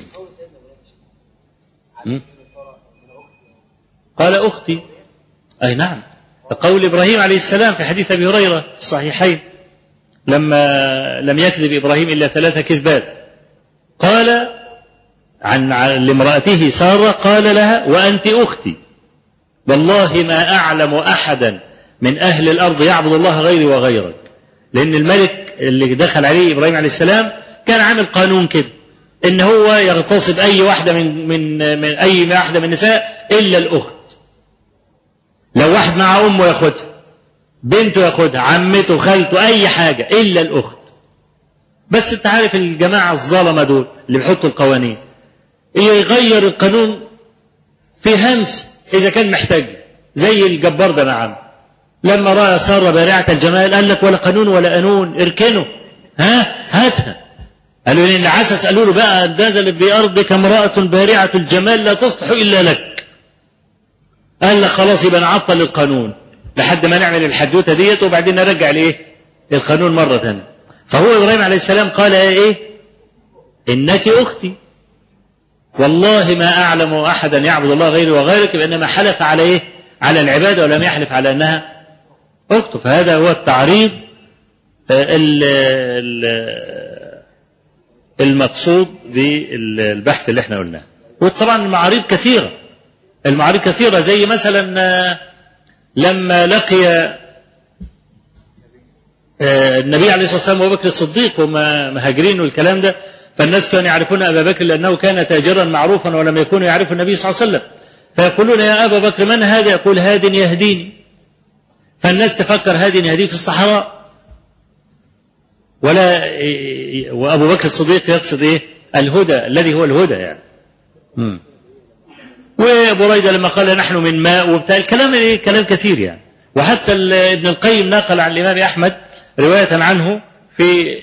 قال اختي، اي نعم، قول ابراهيم عليه السلام في حديث ابي هريره في الصحيحين لما لم يكذب ابراهيم الا ثلاث كذبات، قال عن لامراته ساره قال لها: وانت اختي، والله ما اعلم احدا من اهل الارض يعبد الله غيري وغيرك. لان الملك اللي دخل عليه ابراهيم عليه السلام كان عامل قانون كده ان هو يغتصب اي واحده من من من اي واحده من النساء الا الاخت. لو واحد مع امه ياخدها، بنته ياخدها، عمته، خالته، اي حاجه الا الاخت. بس انت عارف الجماعه الظلمه دول اللي بيحطوا القوانين يغير القانون في همس اذا كان محتاج، زي الجبار ده. نعم لما رأى سارة بارعة الجمال قال لك ولا قانون ولا قانون اركنه ها هاتها. قالوا لي العسس قالوا له بقى نزلت بأرضك امرأة بارعة الجمال لا تصلح إلا لك. قال لك خلاص يبقى نعطل القانون لحد ما نعمل الحدوتة ديت وبعدين نرجع لإيه القانون مرة ثانية. فهو إبراهيم عليه السلام قال إيه إنك أختي والله ما أعلم أحدا يعبد الله غيري وغيرك بإنما حلف على إيه على العبادة ولم يحلف على أنها أخته. فهذا هو التعريض المقصود بالبحث اللي احنا قلناه. وطبعا المعارض كثيرة المعارض كثيرة زي مثلا لما لقي النبي عليه الصلاة والسلام وأبو بكر الصديق وما مهاجرين والكلام ده فالناس كانوا يعرفون أبا بكر لأنه كان تاجرا معروفا ولم يكونوا يعرفوا النبي صلى الله عليه وسلم فيقولون يا أبا بكر من هذا؟ يقول هاد يهديني. فالناس تفكر هاد يهديه في الصحراء ولا وأبو بكر الصديق يقصد إيه الهدى الذي هو الهدى يعني. م. وبريدة لما قال نحن من ماء وبتاع الكلام إيه كلام كثير يعني. وحتى ابن القيم نقل عن الإمام أحمد رواية عنه في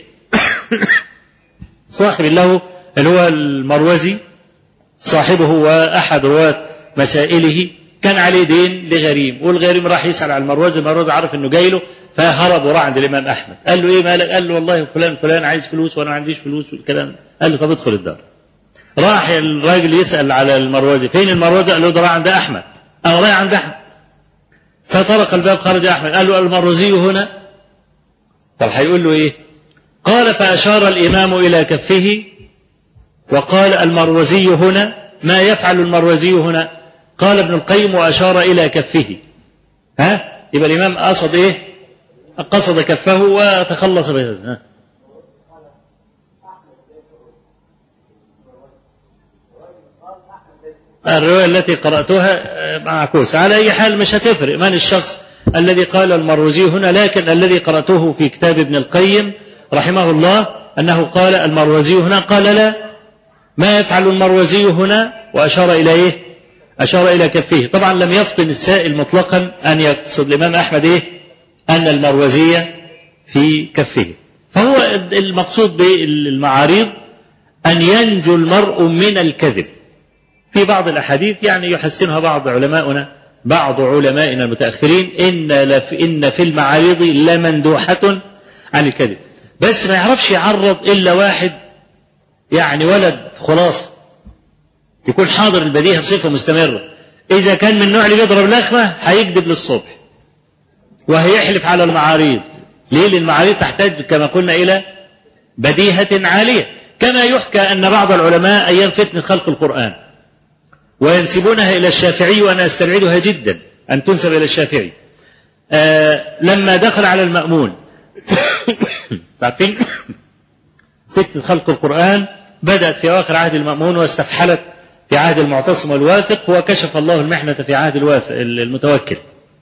صاحب له اللي هو المروزي صاحبه وأحد رواة مسائله كان عليه دين لغريم والغريم راح يسأل على المروزي المروزي عرف انه جاي له فهرب وراح عند الإمام أحمد قال له ايه مالك؟ قال له والله فلان فلان عايز فلوس وانا ما عنديش فلوس والكلام. قال له طب ادخل الدار. راح الراجل يسأل على المروزي فين المروزي؟ قال له ده راح عند أحمد. أو راح عند أحمد. فطرق الباب خرج أحمد قال له المروزي هنا. طب هيقول له ايه؟ قال فأشار الإمام إلى كفه وقال المروزي هنا. ما يفعل المروزي هنا؟ قال ابن القيم وأشار إلى كفه. ها يبقى الإمام قصد إيه؟ قصد كفه وتخلص به. الرواية التي قرأتها معكوسة. على أي حال مش هتفرق من الشخص الذي قال المروزي هنا لكن الذي قرأته في كتاب ابن القيم رحمه الله أنه قال المروزي هنا. قال لا ما يفعل المروزي هنا وأشار إلى إيه؟ أشار إلى كفه. طبعا لم يفطن السائل مطلقا أن يقصد الإمام أحمد إيه؟ أن المروزي في كفه. فهو المقصود بالمعاريض أن ينجو المرء من الكذب. في بعض الأحاديث يعني يحسنها بعض علماؤنا بعض علمائنا المتأخرين إن إن في المعارض لمندوحة عن الكذب. بس ما يعرفش يعرض إلا واحد يعني ولد خلاصة يكون حاضر البديهة بصفة مستمرة. إذا كان من النوع اللي بيضرب لخمة هيكذب للصبح وهيحلف على المعاريض. ليه؟ لأن المعاريض تحتاج كما قلنا إلى بديهة عالية. كما يحكى أن بعض العلماء أيام فتنة خلق القرآن وينسبونها إلى الشافعي وأنا أستبعدها جدا أن تنسب إلى الشافعي. آه لما دخل على المأمون فتنة خلق القرآن بدأت في أواخر عهد المأمون واستفحلت في عهد المعتصم والواثق وكشف الله المحنة في عهد الواثق المتوكل.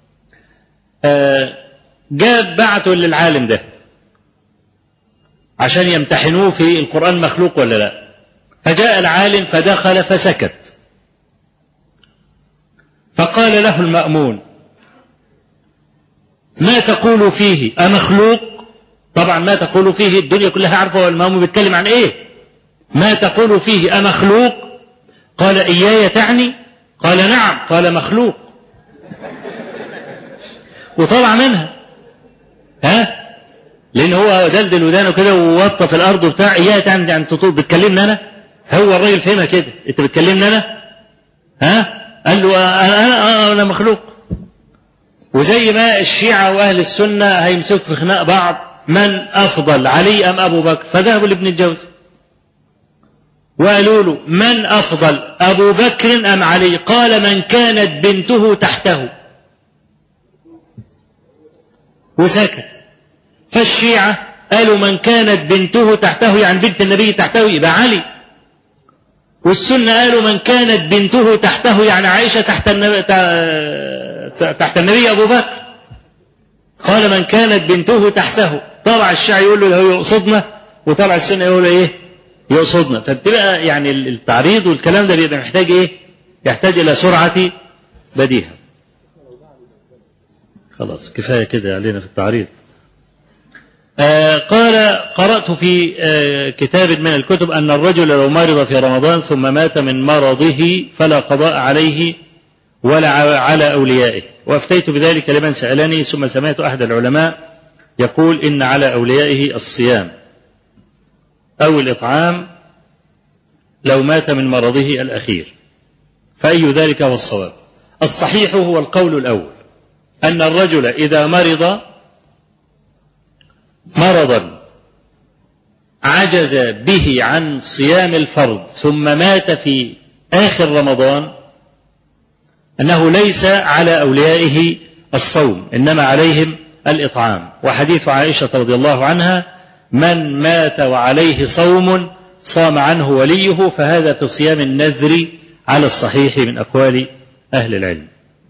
آه جاب بعته للعالم ده عشان يمتحنوه في القرآن مخلوق ولا لا. فجاء العالم فدخل فسكت فقال له المأمون ما تقول فيه أمخلوق؟ طبعا ما تقول فيه الدنيا كلها عارفة والمأمون بيتكلم عن إيه. ما تقول فيه أمخلوق؟ قال إياي تعني؟ قال نعم. قال مخلوق. وطلع منها ها لأن هو دلدل ودانه كده ووطى في الأرض وبتاع. إياي تعني أن تطول بتكلمني أنا؟ هو الراجل فهمها كده أنت بتكلمني أنا؟ ها قال له أنا, أنا, أنا مخلوق. وزي ما الشيعة وأهل السنة هيمسكوا في خناق بعض من أفضل علي أم أبو بكر فذهبوا لابن الجوزي وقالوا له من أفضل أبو بكر أم علي؟ قال من كانت بنته تحته وسكت. فالشيعة قالوا من كانت بنته تحته يعني بنت النبي تحته يبقى علي. والسنة قالوا من كانت بنته تحته يعني عائشة تحت النبي, تحت النبي أبو بكر. قال من كانت بنته تحته. طلع الشيعة يقول له هو يقصدنا وطلع السنة يقول له إيه يقصدنا. فبتبقى يعني التعريض والكلام ده بيبقى محتاج إيه يحتاج إلى سرعة بديهة. خلاص كفاية كده علينا في التعريض. آه قال قرأت في آه كتاب من الكتب أن الرجل لو مرض في رمضان ثم مات من مرضه فلا قضاء عليه ولا على أوليائه، وأفتيت بذلك لمن سألني، ثم سمعت أحد العلماء يقول إن على أوليائه الصيام أو الإطعام لو مات من مرضه الأخير، فأي ذلك هو الصواب؟ الصحيح هو القول الأول، أن الرجل إذا مرض مرضا عجز به عن صيام الفرض ثم مات في آخر رمضان أنه ليس على أوليائه الصوم، إنما عليهم الإطعام. وحديث عائشة رضي الله عنها: من مات وعليه صوم صام عنه وليه، فهذا في صيام النذر على الصحيح من أقوال أهل العلم.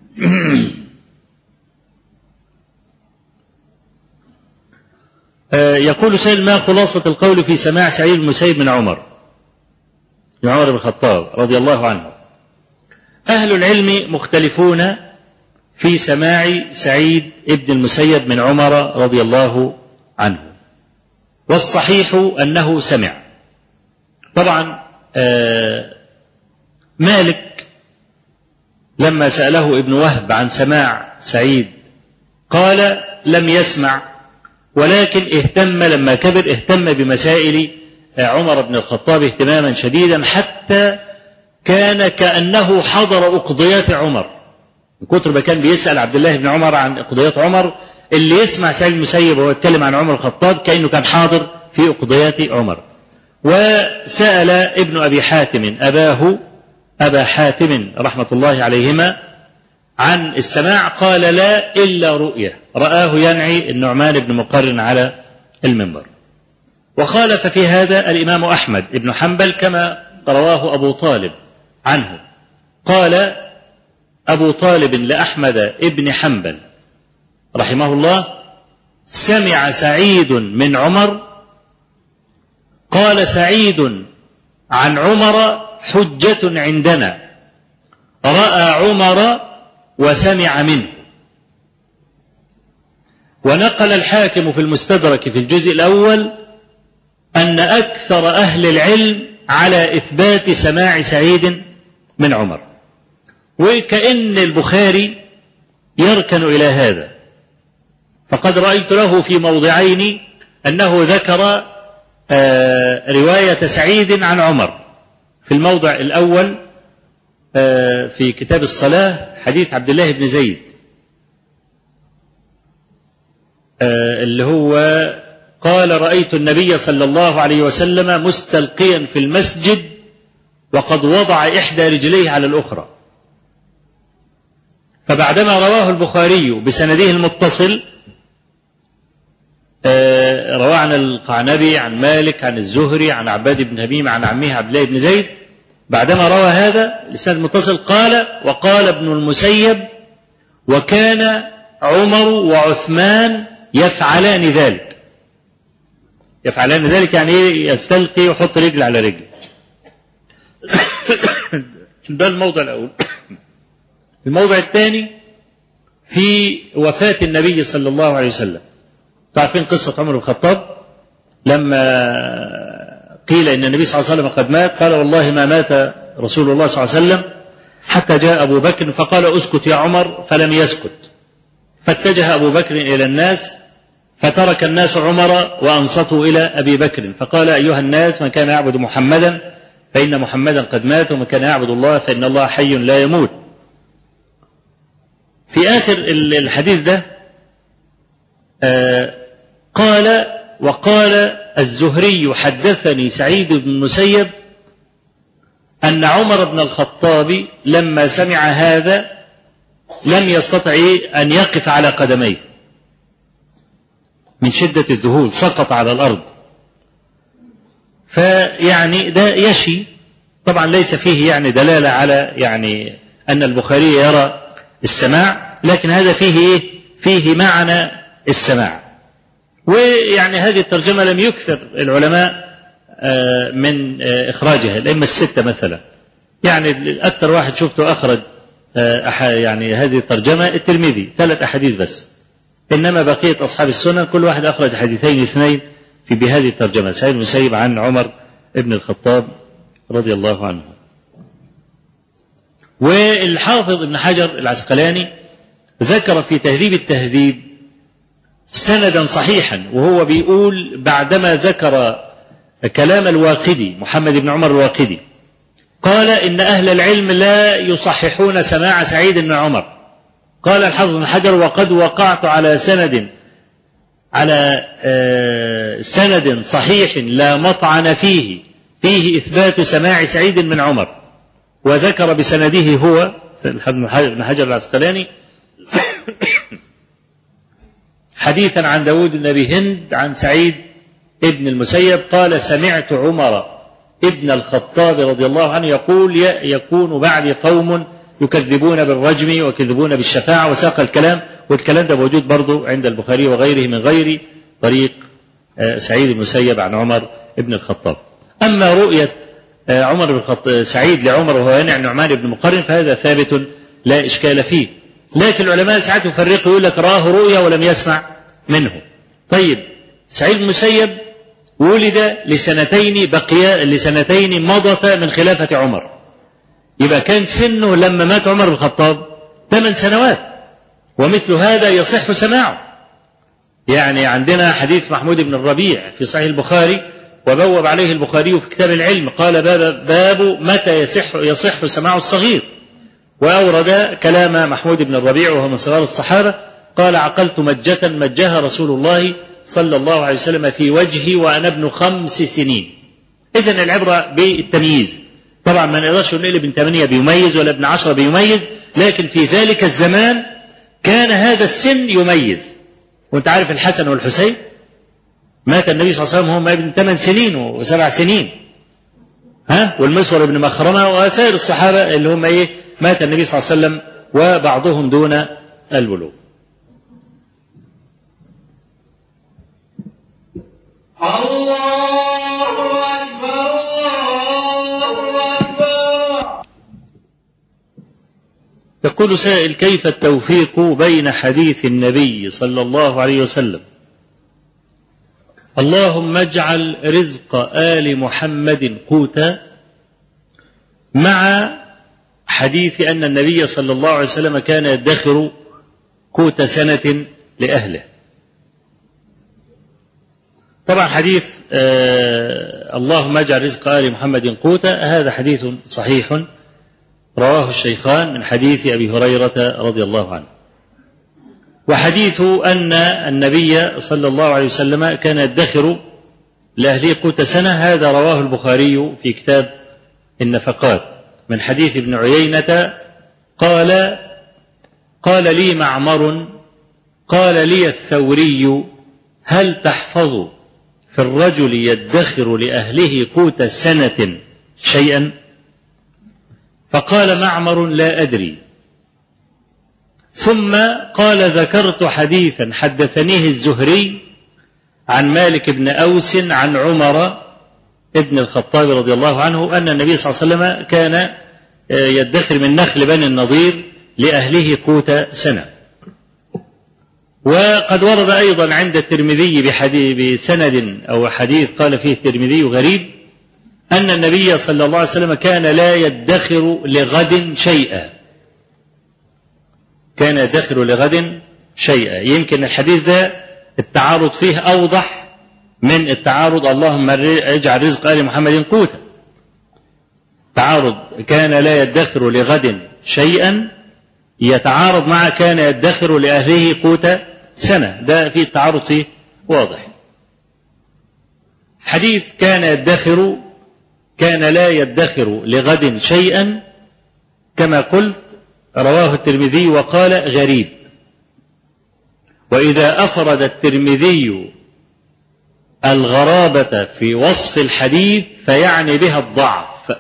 يقول سائل: ما خلاصة القول في سماع سعيد بن المسيب من عمر من عمر بن الخطاب رضي الله عنه؟ أهل العلم مختلفون في سماع سعيد بن المسيب من عمر رضي الله عنه، والصحيح أنه سمع. طبعا مالك لما سأله ابن وهب عن سماع سعيد قال لم يسمع، ولكن اهتم لما كبر اهتم بمسائل عمر بن الخطاب اهتماما شديدا، حتى كان كأنه حضر أقضيات عمر من كتر ما كان بيسأل عبد الله بن عمر عن أقضيات عمر. اللي يسمع سعيد المسيب وهو يتكلم عن عمر الخطاب كأنه كان حاضر في أقضيات عمر. وسأل ابن أبي حاتم أباه أبا حاتم رحمة الله عليهما عن السماع، قال لا إلا رؤية رآه ينعي النعمان بن مقرن على المنبر. وخالف في هذا الإمام أحمد بن حنبل كما رواه أبو طالب عنه، قال أبو طالب لأحمد بن حنبل رحمه الله: سمع سعيد من عمر، قال سعيد عن عمر حجة عندنا، رأى عمر وسمع منه. ونقل الحاكم في المستدرك في الجزء الأول أن أكثر أهل العلم على إثبات سماع سعيد من عمر، وكأن البخاري يركن إلى هذا، فقد رأيت له في موضعين أنه ذكر رواية سعيد عن عمر. في الموضع الأول في كتاب الصلاة حديث عبد الله بن زيد اللي هو قال: رأيت النبي صلى الله عليه وسلم مستلقيا في المسجد وقد وضع إحدى رجليه على الأخرى. فبعدما رواه البخاري بسنده المتصل رواه عن القعنبي عن مالك عن الزهري عن عباد بن هميم عن عمه عبد الله بن زيد، بعدما روى هذا الإسناد المتصل قال: وقال ابن المسيب وكان عمر وعثمان يفعلان ذلك. يفعلان ذلك يعني ايه؟ يستلقي ويحط رجل على رجل. ده الموضع الأول. الموضع الثاني في وفاة النبي صلى الله عليه وسلم. تعرفين قصة عمر بن الخطاب لما قيل إن النبي صلى الله عليه وسلم قد مات، قال: والله ما مات رسول الله صلى الله عليه وسلم حتى جاء أبو بكر فقال: اسكت يا عمر، فلم يسكت، فاتجه أبو بكر إلى الناس فترك الناس عمر وأنصتوا إلى أبي بكر، فقال: أيها الناس، من كان يعبد محمدا فإن محمدا قد مات، ومن كان يعبد الله فإن الله حي لا يموت. في آخر الحديث ده آه قال: وقال الزهري حدثني سعيد بن المسيب أن عمر بن الخطاب لما سمع هذا لم يستطع أن يقف على قدميه من شدة الذهول، سقط على الأرض. فيعني ده يشي، طبعا ليس فيه يعني دلالة على يعني أن البخاري يرى السماع، لكن هذا فيه إيه؟ فيه معنى السماع. ويعني هذه الترجمة لم يكثر العلماء من إخراجها، الأئمة الستة مثلا، يعني أكثر واحد شفته أخرج يعني هذه الترجمة الترمذي، ثلاث أحاديث بس، إنما بقية أصحاب السنن كل واحد أخرج حديثين اثنين في بهذه الترجمة. سعيد بن المسيب عن عمر بن الخطاب رضي الله عنه. والحافظ ابن حجر العسقلاني ذكر في تهذيب التهذيب سندا صحيحا، وهو بيقول بعدما ذكر كلام الواقدي محمد بن عمر الواقدي قال إن أهل العلم لا يصححون سماع سعيد بن عمر. قال الحافظ بن حجر وقد وقعت على سند على سند صحيح لا مطعن فيه فيه إثبات سماع سعيد بن عمر، وذكر بسنده هو ابن حجر العسقلاني حديثا عن داود بن أبي هند عن سعيد ابن المسيب قال سمعت عمر ابن الخطاب رضي الله عنه يقول يكون بعد قوم يكذبون بالرجم ويكذبون بالشفاعة، وساق الكلام، والكلام ده موجود برضو عند البخاري وغيره من غير طريق سعيد بن المسيب عن عمر ابن الخطاب. أما رؤية عمر بن الخطاب سعيد لعمر وهو ينع النعمان بن مقرن فهذا ثابت لا إشكال فيه، لكن العلماء ساعات يفرقوا يقول لك راه رؤيا ولم يسمع منه. طيب سعيد بن المسيب ولد لسنتين بقي لسنتين مضت من خلافة عمر، يبقى كان سنه لما مات عمر بن الخطاب ثمان سنوات، ومثل هذا يصح سماعه. يعني عندنا حديث محمود بن الربيع في صحيح البخاري وبوب عليه البخاري في كتاب العلم قال باب, باب متى يصح, يصح سماع الصغير، وأورد كلام محمود بن الربيع وهو من صغار الصحابة قال عقلت مجة مجها رسول الله صلى الله عليه وسلم في وجهي وأنا ابن خمس سنين. إذن العبرة بالتمييز، طبعا ما نقدرش نقول ابن ثمانية بيميز ولا ابن عشرة بيميز، لكن في ذلك الزمان كان هذا السن يميز. وانت عارف الحسن والحسين مات النبي صلى الله عليه وسلم هم ابن ثمان سنين وسبع سنين، ها والمسور ابن مخرمة وسائر الصحابة اللي هم ايه مات النبي صلى الله عليه وسلم وبعضهم دون البلوغ.
الله أكبر الله أكبر.
يقول سائل كيف التوفيق بين حديث النبي صلى الله عليه وسلم اللهم اجعل رزق آل محمد قوتا مع حديث أن النبي صلى الله عليه وسلم كان يدخر قوت سنة لأهله. طبعا حديث آه اللهم اجعل رزق آل محمد قوتا هذا حديث صحيح رواه الشيخان من حديث أبي هريرة رضي الله عنه. وحديث أن النبي صلى الله عليه وسلم كان يدخر لأهله قوت سنة هذا رواه البخاري في كتاب النفقات من حديث ابن عيينة قال قال لي معمر قال لي الثوري هل تحفظ في الرجل يدخر لأهله قوت سنة شيئا؟ فقال معمر لا أدري. ثم قال ذكرت حديثا حدثنيه الزهري عن مالك بن أوس عن عمر ابن الخطاب رضي الله عنه أن النبي صلى الله عليه وسلم كان يدخر من نخل بني النضير لأهله قوت سنة. وقد ورد أيضا عند الترمذي بسند أو حديث قال فيه الترمذي غريب أن النبي صلى الله عليه وسلم كان لا يدخر لغد شيئا كان يدخر لغد شيئا. يمكن الحديث ده التعارض فيه أوضح من التعارض اللهم اجعل رزق آل محمد قوتا. تعارض كان لا يدخر لغد شيئا يتعارض مع كان يدخر لأهله قوت سنة، ده فيه التعارض فيه واضح. حديث كان يدخر كان لا يدخر لغد شيئا كما قلت رواه الترمذي وقال غريب. وإذا أفرد الترمذي الغرابة في وصف الحديث فيعني بها الضعف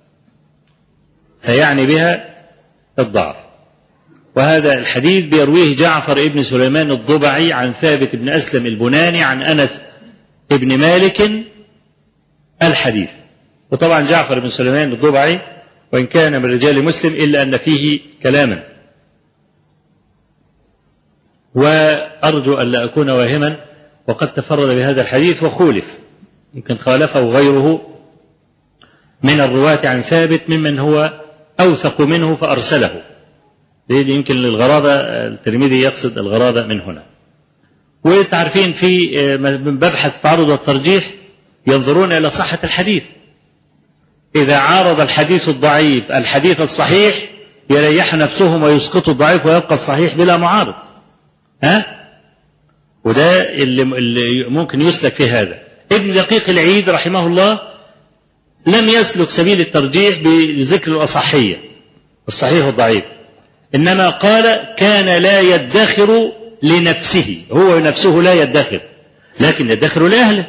فيعني بها الضعف وهذا الحديث بيرويه جعفر ابن سليمان الضبعي عن ثابت بن أسلم البناني عن أنس ابن مالك الحديث. وطبعا جعفر بن سليمان الضبعي وإن كان من رجال مسلم إلا أن فيه كلاما. وأرجو أن لا أكون واهما وقد تفرد بهذا الحديث وخولف، يمكن خالفه غيره من الرواة عن ثابت ممن هو أوثق منه فأرسله، يمكن للغرابة، الترمذي يقصد الغرابة من هنا. وتعرفين في مبحث التعارض والترجيح ينظرون إلى صحة الحديث، إذا عارض الحديث الضعيف الحديث الصحيح يريح نفسهم ويسقط الضعيف ويبقى الصحيح بلا معارض، ها؟ وده اللي, اللي ممكن يسلك في هذا. ابن دقيق العيد رحمه الله لم يسلك سبيل الترجيح بذكر الأصحية الصحيح والضعيف، إنما قال كان لا يدخر لنفسه، هو نفسه لا يدخر لكن يدخر لأهله،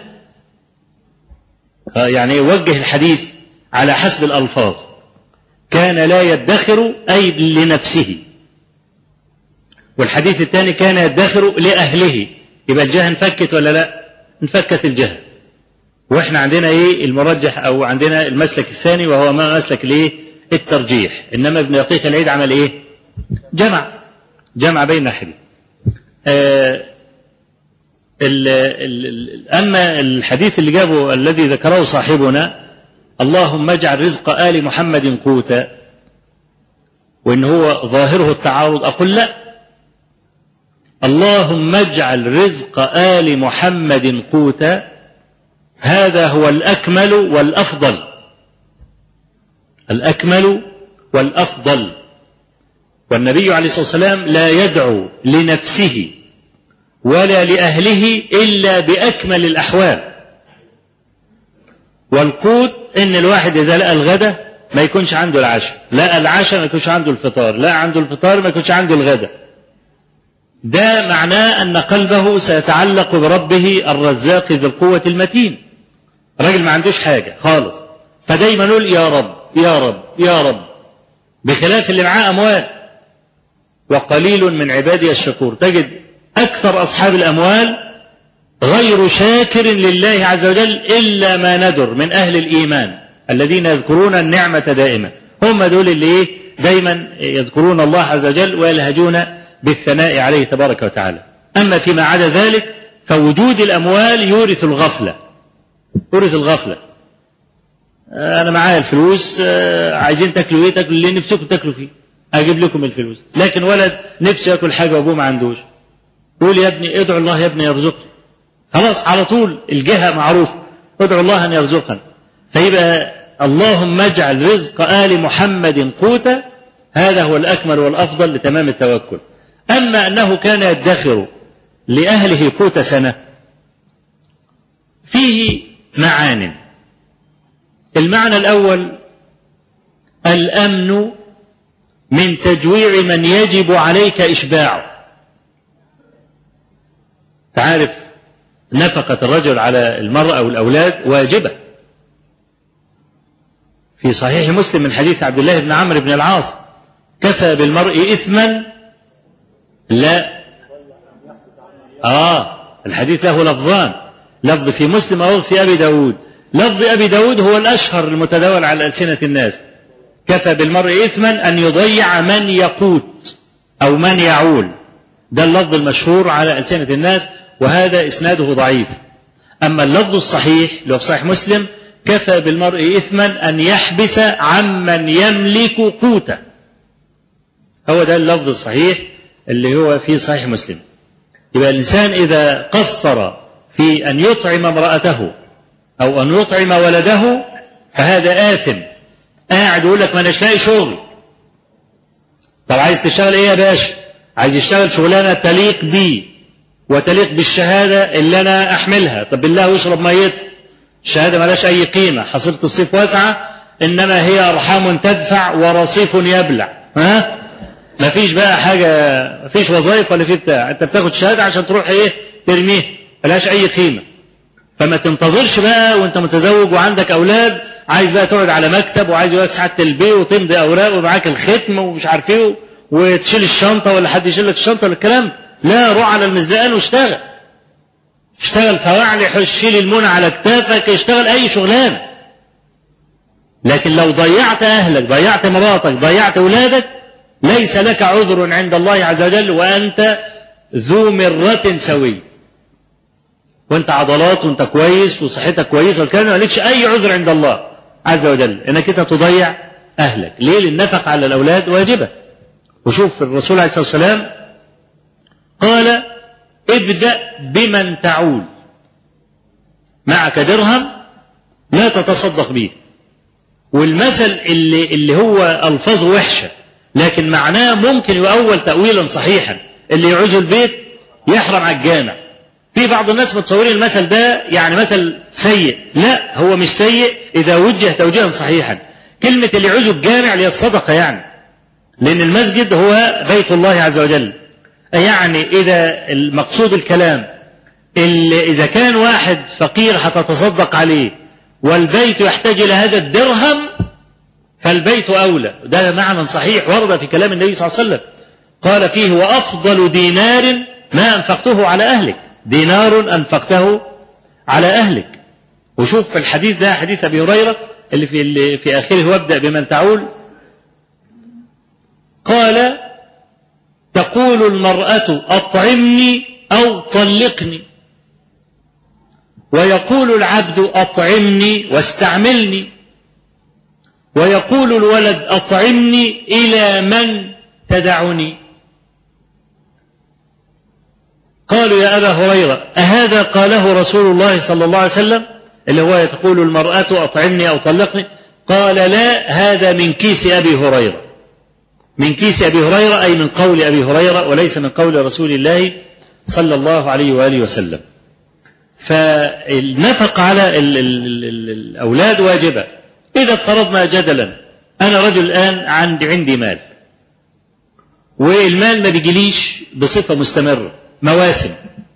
يعني يوجه الحديث على حسب الألفاظ. كان لا يدخر أي لنفسه، والحديث الثاني كان يدخر لأهله، يبقى الجهة انفكت ولا لا؟ انفكت الجهة. واحنا عندنا ايه المرجح، او عندنا المسلك الثاني وهو ما مسلك الايه الترجيح. انما ابن دقيق العيد عمل ايه؟ جمع جمع بين الحديث. آه ال ال اما الحديث اللي جابه الذي ذكره صاحبنا اللهم اجعل رزق آل محمد قوتا، وان هو ظاهره التعارض، اقول لا، اللهم اجعل رزق آل محمد قوتا هذا هو الأكمل والأفضل، الأكمل والأفضل. والنبي عليه الصلاة والسلام لا يدعو لنفسه ولا لأهله إلا بأكمل الأحوال. والقوت إن الواحد إذا لقى الغداء ما يكونش عنده العشاء، لا العشاء ما يكونش عنده الفطار، لا عنده الفطار ما يكونش عنده الغداء. ده معناه أن قلبه سيتعلق بربه الرزاق ذي القوة المتين. راجل ما عندوش حاجة خالص، فدايما يقول يا رب يا رب يا رب، بخلاف اللي معاه أموال. وقليل من عبادي الشكور، تجد أكثر أصحاب الأموال غير شاكر لله عز وجل إلا ما ندر من أهل الإيمان الذين يذكرون النعمة دائما، هم دول اللي إيه دايما يذكرون الله عز وجل ويلهجون بالثناء عليه تبارك وتعالى. أما فيما عدا ذلك فوجود الأموال يورث الغفلة، يورث الغفلة. أنا معايا الفلوس، عايزين تاكلوا إيه؟ تاكلوا اللي نفسكم تاكلوا فيه، أجيب لكم الفلوس. لكن ولد نفسه ياكل حاجة وأبوه ما عندوش، يقول يا ابني ادعو الله يا ابني يرزقني، خلاص على طول الجهة معروفة، ادعو الله أن يرزقنا. فيبقى اللهم اجعل رزق آل محمد قوتا هذا هو الأكمل والأفضل لتمام التوكل. أما أنه كان يدخر لأهله قوت سنة فيه معان. المعنى الأول الأمن من تجويع من يجب عليك إشباعه. تعرف نفقة الرجل على المرأة والأولاد واجبة، في صحيح مسلم من حديث عبد الله بن عمرو بن العاص كفى بالمرء إثما لا آه الحديث له لفظان، لفظ في مسلم أو في أبي داود. لفظ أبي داود هو الأشهر المتداول على ألسنة الناس، كفى بالمرء إثما أن يضيع من يقوت أو من يعول، ده اللفظ المشهور على ألسنة الناس، وهذا إسناده ضعيف. أما اللفظ الصحيح لو في صحيح مسلم كفى بالمرء إثما أن يحبس عمن يملك قوته، هو ده اللفظ الصحيح اللي هو في صحيح مسلم. يبقى الإنسان إذا قصر في أن يطعم امرأته أو أن يطعم ولده فهذا آثم. قاعد يقول لك ما أناش لاقي شغل، طب عايز تشتغل إيه يا باشا؟ عايز يشتغل شغلانة تليق بي وتليق بالشهادة اللي أنا أحملها. طب بالله واشرب ميتها، الشهادة ما لاش أي قيمة، حصيلة الصيف واسعة إنما هي أرحام تدفع ورصيف يبلع. ها؟ ما فيش بقى حاجة، ما فيش وظائف ولا في بتاع، أنت بتاخد شهادة عشان تروح إيه ترميه، ما لاش أي قيمة. فما تنتظرش بقى وأنت متزوج وعندك أولاد عايز بقى تقعد على مكتب وعايز يقعد ساعات البيت وتمضي أوراق ومعاك الختم ومش عارف إيه وتشيل الشنطة ولا حد يشيل لك الشنطة ولا الكلام. لا، روح على المزدقان واشتغل، اشتغل فواعلي، شيل المنى على كتافك، اشتغل أي شغلانة. لكن لو ضيعت أهلك، ضيعت مراتك، ضيعت أولادك، ليس لك عذر عند الله عز وجل وأنت ذو مرة سوي، وانت عضلات وانت كويس وصحتك كويسة والكلام ما لكش أي عذر عند الله عز وجل إنك أنت تضيع أهلك. ليه؟ لأن النفقة على الأولاد واجبة. وشوف الرسول عليه الصلاة والسلام قال ابدأ بمن تعول، معك درهم لا تتصدق به. والمثل اللي, اللي هو ألفاظه وحشة لكن معناه ممكن يؤول تأويلا صحيحا، اللي يعوز البيت يحرم على الجامع. في بعض الناس متصورين المثل ده يعني مثل سيء، لا هو مش سيء إذا وجه توجيها صحيحا. كلمة اللي يعوز الجامع اللي هي الصدقة يعني، لأن المسجد هو بيت الله عز وجل. يعني إذا المقصود الكلام اللي إذا كان واحد فقير هتتصدق عليه والبيت يحتاج إلى هذا الدرهم فالبيت أولى. ده معنى صحيح ورد في كلام النبي صلى الله عليه وسلم، قال فيه وأفضل دينار ما أنفقته على أهلك، دينار أنفقته على أهلك. وشوف في الحديث ده حديث أبي هريرة اللي في, اللي في آخره وابدأ بمن تعول، قال تقول المرأة أطعمني أو طلقني، ويقول العبد أطعمني واستعملني، ويقول الولد أطعمني إلى من تدعني. قالوا يا أبا هريرة أهذا قاله رسول الله صلى الله عليه وسلم اللي هو تقول المرأة أطعمني أو طلقني؟ قال لا، هذا من كيس أبي هريرة، من كيس أبي هريرة أي من قول أبي هريرة وليس من قول رسول الله صلى الله عليه وآله وسلم. فالنفق على الأولاد واجبة. إذا افترضنا جدلا أنا رجل الآن عندي عندي مال، والمال ما بيجيليش بصفة مستمرة، مواسم،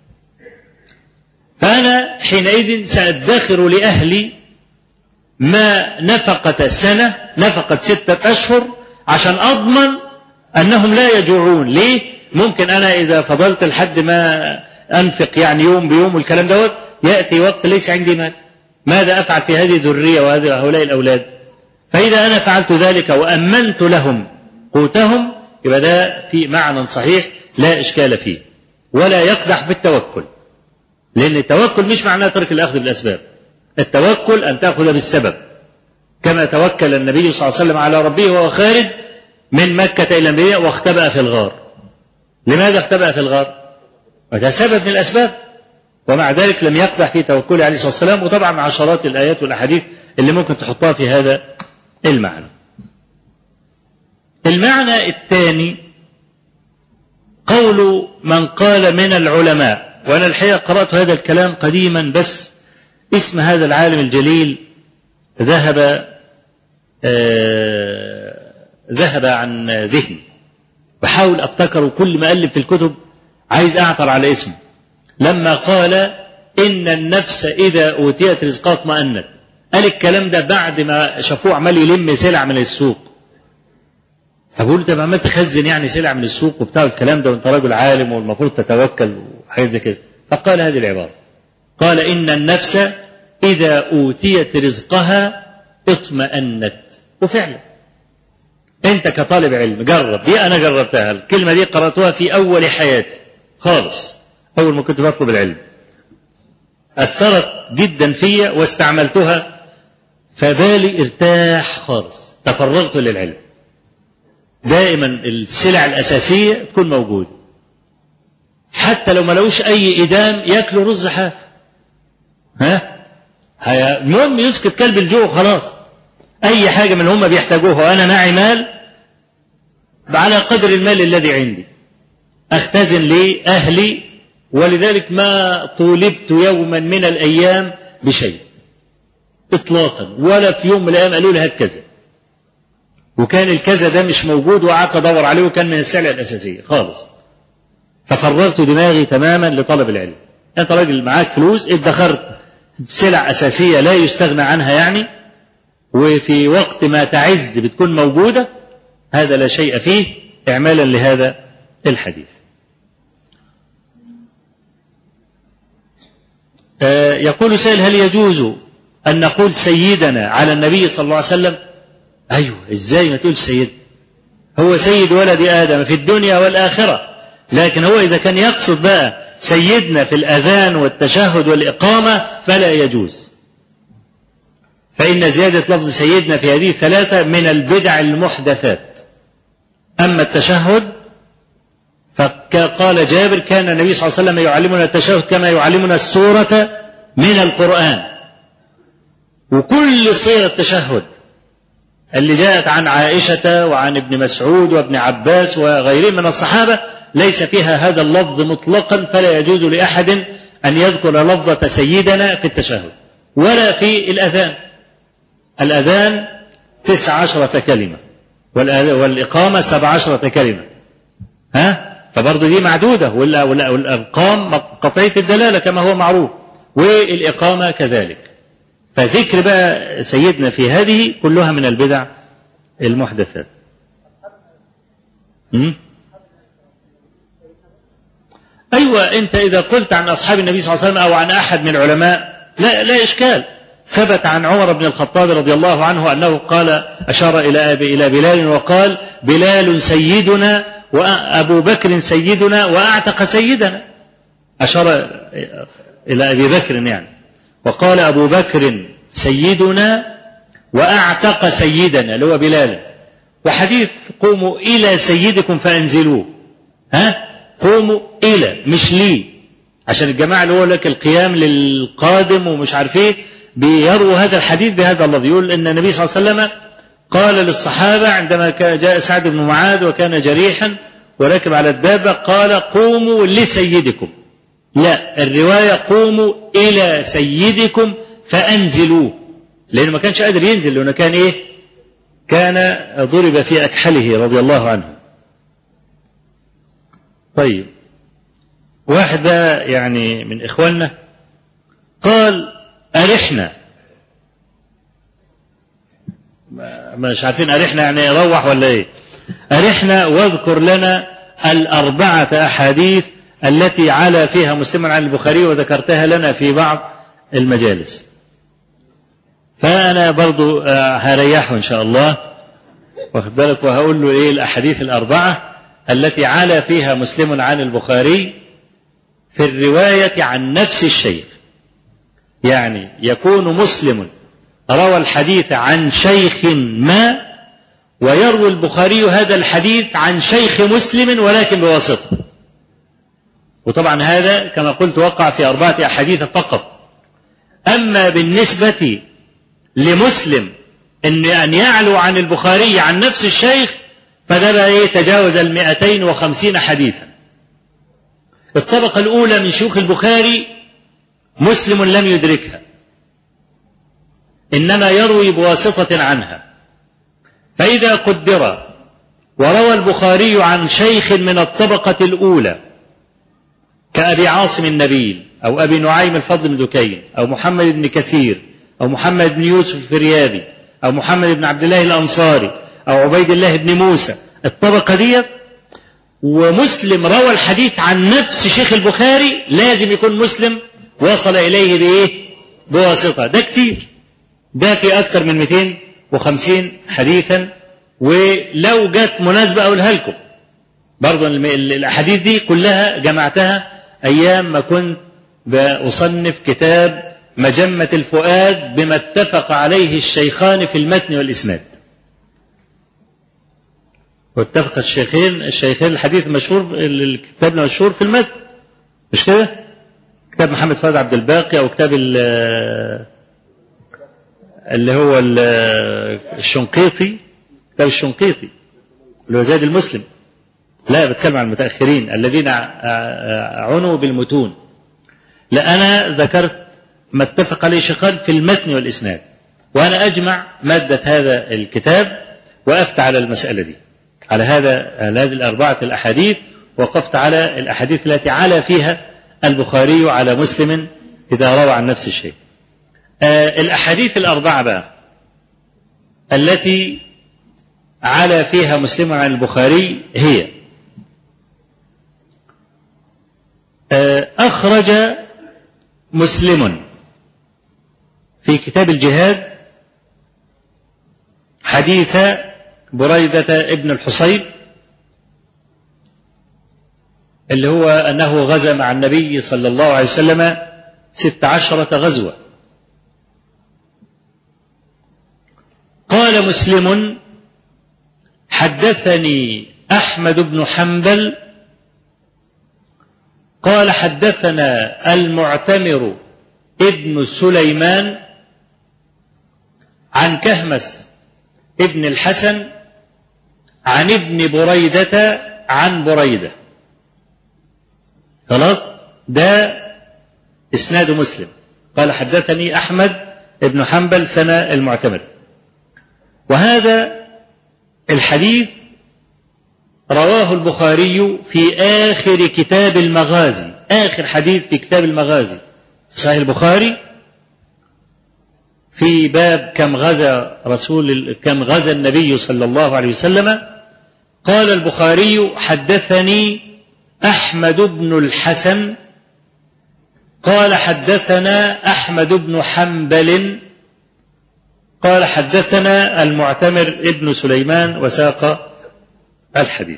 فأنا حينئذ سأدخر لأهلي ما نفقة سنة، نفقة ستة أشهر، عشان أضمن أنهم لا يجوعون. ليه؟ ممكن أنا إذا فضلت لحد ما أنفق يعني يوم بيوم والكلام دوت يأتي وقت ليس عندي مال، ماذا أفعل في هذه الذرية وهؤلاء الأولاد؟ فإذا أنا فعلت ذلك وأمنت لهم قوتهم يبقى ده في معنى صحيح لا إشكال فيه، ولا يقدح في التوكل، لأن التوكل مش معناه ترك الأخذ بالأسباب. التوكل أن تأخذ بالسبب، كما توكل النبي صلى الله عليه وسلم على ربه وهو خارج من مكة إلى المدينة واختبأ في الغار. لماذا اختبأ في الغار؟ وده سبب من الأسباب، ومع ذلك لم يقدح في توكله عليه الصلاة والسلام. وطبعا عشرات الآيات والأحاديث اللي ممكن تحطها في هذا المعنى. المعنى الثاني قول من قال من العلماء، وأنا الحقيقة قرأت هذا الكلام قديما بس اسم هذا العالم الجليل ذهب آه ذهب عن ذهني، بحاول أفتكر كل ما ألف في الكتب عايز أعثر على اسمه، لما قال إن النفس إذا أوتيت رزقها اطمأنت. قال الكلام ده بعد ما شافوه عمال يلم سلع من السوق. فبقول طب عمال تخزن يعني سلع من السوق وبتاع الكلام ده وانت راجل عالم والمفروض تتوكل وحاجات زي كده. فقال هذه العبارة، قال إن النفس إذا أوتيت رزقها اطمأنت. وفعلا أنت كطالب علم جرب دي، أنا جربتها، الكلمة دي قرأتها في أول حياتي خالص أول ما كنت بطلب العلم، أثرت جدا فيا واستعملتها فبالي ارتاح خالص، تفرغت للعلم. دائما السلع الأساسية تكون موجودة، حتى لو ما لقوش أي إدام يأكلوا رز حاف، ها المهم يسكت كلب الجوع خلاص. أي حاجة من هم بيحتاجوها وأنا معي مال على قدر المال الذي عندي أختزن لأهلي، ولذلك ما طولبت يوما من الأيام بشيء إطلاقا، ولا في يوم من الأيام قالوا لي هات كذا وكان الكذا ده مش موجود وقعدت أدور عليه وكان من السلع الأساسية خالص. ففرغت دماغي تماما لطلب العلم. أنت راجل معاك فلوس ادخرت سلع أساسية لا يستغنى عنها يعني، وفي وقت ما تعز بتكون موجودة، هذا لا شيء فيه إعمالا لهذا الحديث. آه يقول سائل هل يجوز أن نقول سيدنا على النبي صلى الله عليه وسلم؟ أيوه، إزاي ما تقول سيد؟ هو سيد ولد آدم في الدنيا والآخرة، لكن هو إذا كان يقصد بقى سيدنا في الأذان والتشهد والإقامة فلا يجوز، فإن زيادة لفظ سيدنا في هذه الثلاثة من البدع المحدثات. أما التشهد فقال جابر كان النبي صلى الله عليه وسلم يعلمنا التشهد كما يعلمنا السورة من القرآن. وكل صيغ التشهد اللي جاءت عن عائشة وعن ابن مسعود وابن عباس وغيرهم من الصحابة ليس فيها هذا اللفظ مطلقا، فلا يجوز لأحد أن يذكر لفظة سيدنا في التشهد ولا في الأذان. الأذان تسع عشرة كلمة والإقامة سبع عشرة كلمة، ها؟ فبرضه دي معدودة، والأرقام قطعية الدلالة كما هو معروف، والإقامة كذلك. فذكر بقى سيدنا في هذه كلها من البدع المحدثات. م? أيوة، أنت إذا قلت عن أصحاب النبي صلى الله عليه وسلم أو عن أحد من العلماء لا, لا إشكال. ثبت عن عمر بن الخطاب رضي الله عنه أنه قال أشار إلى إلى بلال وقال بلال سيدنا وأبو بكر سيدنا وأعتق سيدنا، أشار إلى أبي بكر يعني، وقال أبو بكر سيدنا وأعتق سيدنا اللي هو بلال. وحديث قوموا إلى سيدكم فأنزلوه، ها؟ قوموا إلى مش لي، عشان الجماعة اللي هو لك القيام للقادم ومش عارف ايه بيروا هذا الحديث بهذا اللفظ. يقول ان النبي صلى الله عليه وسلم قال للصحابة عندما جاء سعد بن معاذ وكان جريحا وركب على الدابة قال قوموا لسيدكم، لا، الرواية قوموا إلى سيدكم فأنزلوه، لأنه ما كانش قادر ينزل، لأنه كان إيه؟ كان ضرب في أكحله رضي الله عنه. طيب، واحدة يعني من إخواننا قال أرحنا، مش عارفين أرحنا يعني روح ولا إيه، أرحنا واذكر لنا الأربعة أحاديث التي علا فيها مسلم عن البخاري وذكرتها لنا في بعض المجالس. فأنا برضو هريحه إن شاء الله، واخد بالك، وهقول له إيه الأحاديث الأربعة التي علا فيها مسلم عن البخاري في الرواية عن نفس الشيخ. يعني يكون مسلم روى الحديث عن شيخ ما ويروي البخاري هذا الحديث عن شيخ مسلم ولكن بواسطة. وطبعا هذا كما قلت وقع في أربعة أحاديث فقط. أما بالنسبة لمسلم إن أن يعلو عن البخاري عن نفس الشيخ فده بقى يتجاوز المئتين وخمسين حديثا. الطبقة الأولى من شيوخ البخاري مسلم لم يدركها، إنما يروي بواسطة عنها. فإذا قدر وروى البخاري عن شيخ من الطبقة الأولى كأبي عاصم النبيل أو أبي نعيم الفضل بن دكين أو محمد بن كثير أو محمد بن يوسف الفريابي أو محمد بن عبد الله الأنصاري أو عبيد الله بن موسى، الطبقة دي، ومسلم روى الحديث عن نفس شيخ البخاري، لازم يكون مسلم وصل إليه بإيه؟ بواسطة. ده كتير، ده في أكثر من مئتين وخمسين حديثا. ولو جت مناسبة أقولها لكم برضو، الأحاديث دي كلها جمعتها أيام ما كنت بأصنف كتاب مجمة الفؤاد بما اتفق عليه الشيخان في المتن والإسناد. واتفق الشيخين الشيخين الحديث المشهور الكتاب المشهور في المتن، مش كده؟ كتاب محمد فؤاد عبد الباقي أو كتاب اللي هو الشنقيطي، كتاب الشنقيطي اللي هو زاد المسلم. لا، بتكلم عن المتأخرين الذين عنوا بالمتون. لا، أنا ذكرت ما اتفق عليه الشيخان في المتن والإسناد، وأنا أجمع مادة هذا الكتاب وأفتح على المسألة دي، على هذا على هذه الأربعة الأحاديث، وقفت على الأحاديث التي علا فيها البخاري على مسلم إذا روى عن نفس الشيء. آه الأحاديث الأربعة بقى التي علا فيها مسلم عن البخاري هي: آه أخرج مسلم في كتاب الجهاد حديث بريدة ابن الحصيب اللي هو أنه غزا مع النبي صلى الله عليه وسلم ست عشرة غزوة. قال مسلم حدثني أحمد بن حنبل قال حدثنا المعتمر ابن سليمان عن كهمس ابن الحسن عن ابن بريدة عن بريدة. خلاص ده إسناد مسلم. قال حدثني أحمد ابن حنبل ثنى المعتمر. وهذا الحديث رواه البخاري في آخر كتاب المغازي، آخر حديث في كتاب المغازي صحيح البخاري، في باب كم غزا رسول كم غزا النبي صلى الله عليه وسلم. قال البخاري حدثني أحمد بن الحسن قال حدثنا أحمد بن حنبل قال حدثنا المعتمر ابن سليمان وساق الحديث.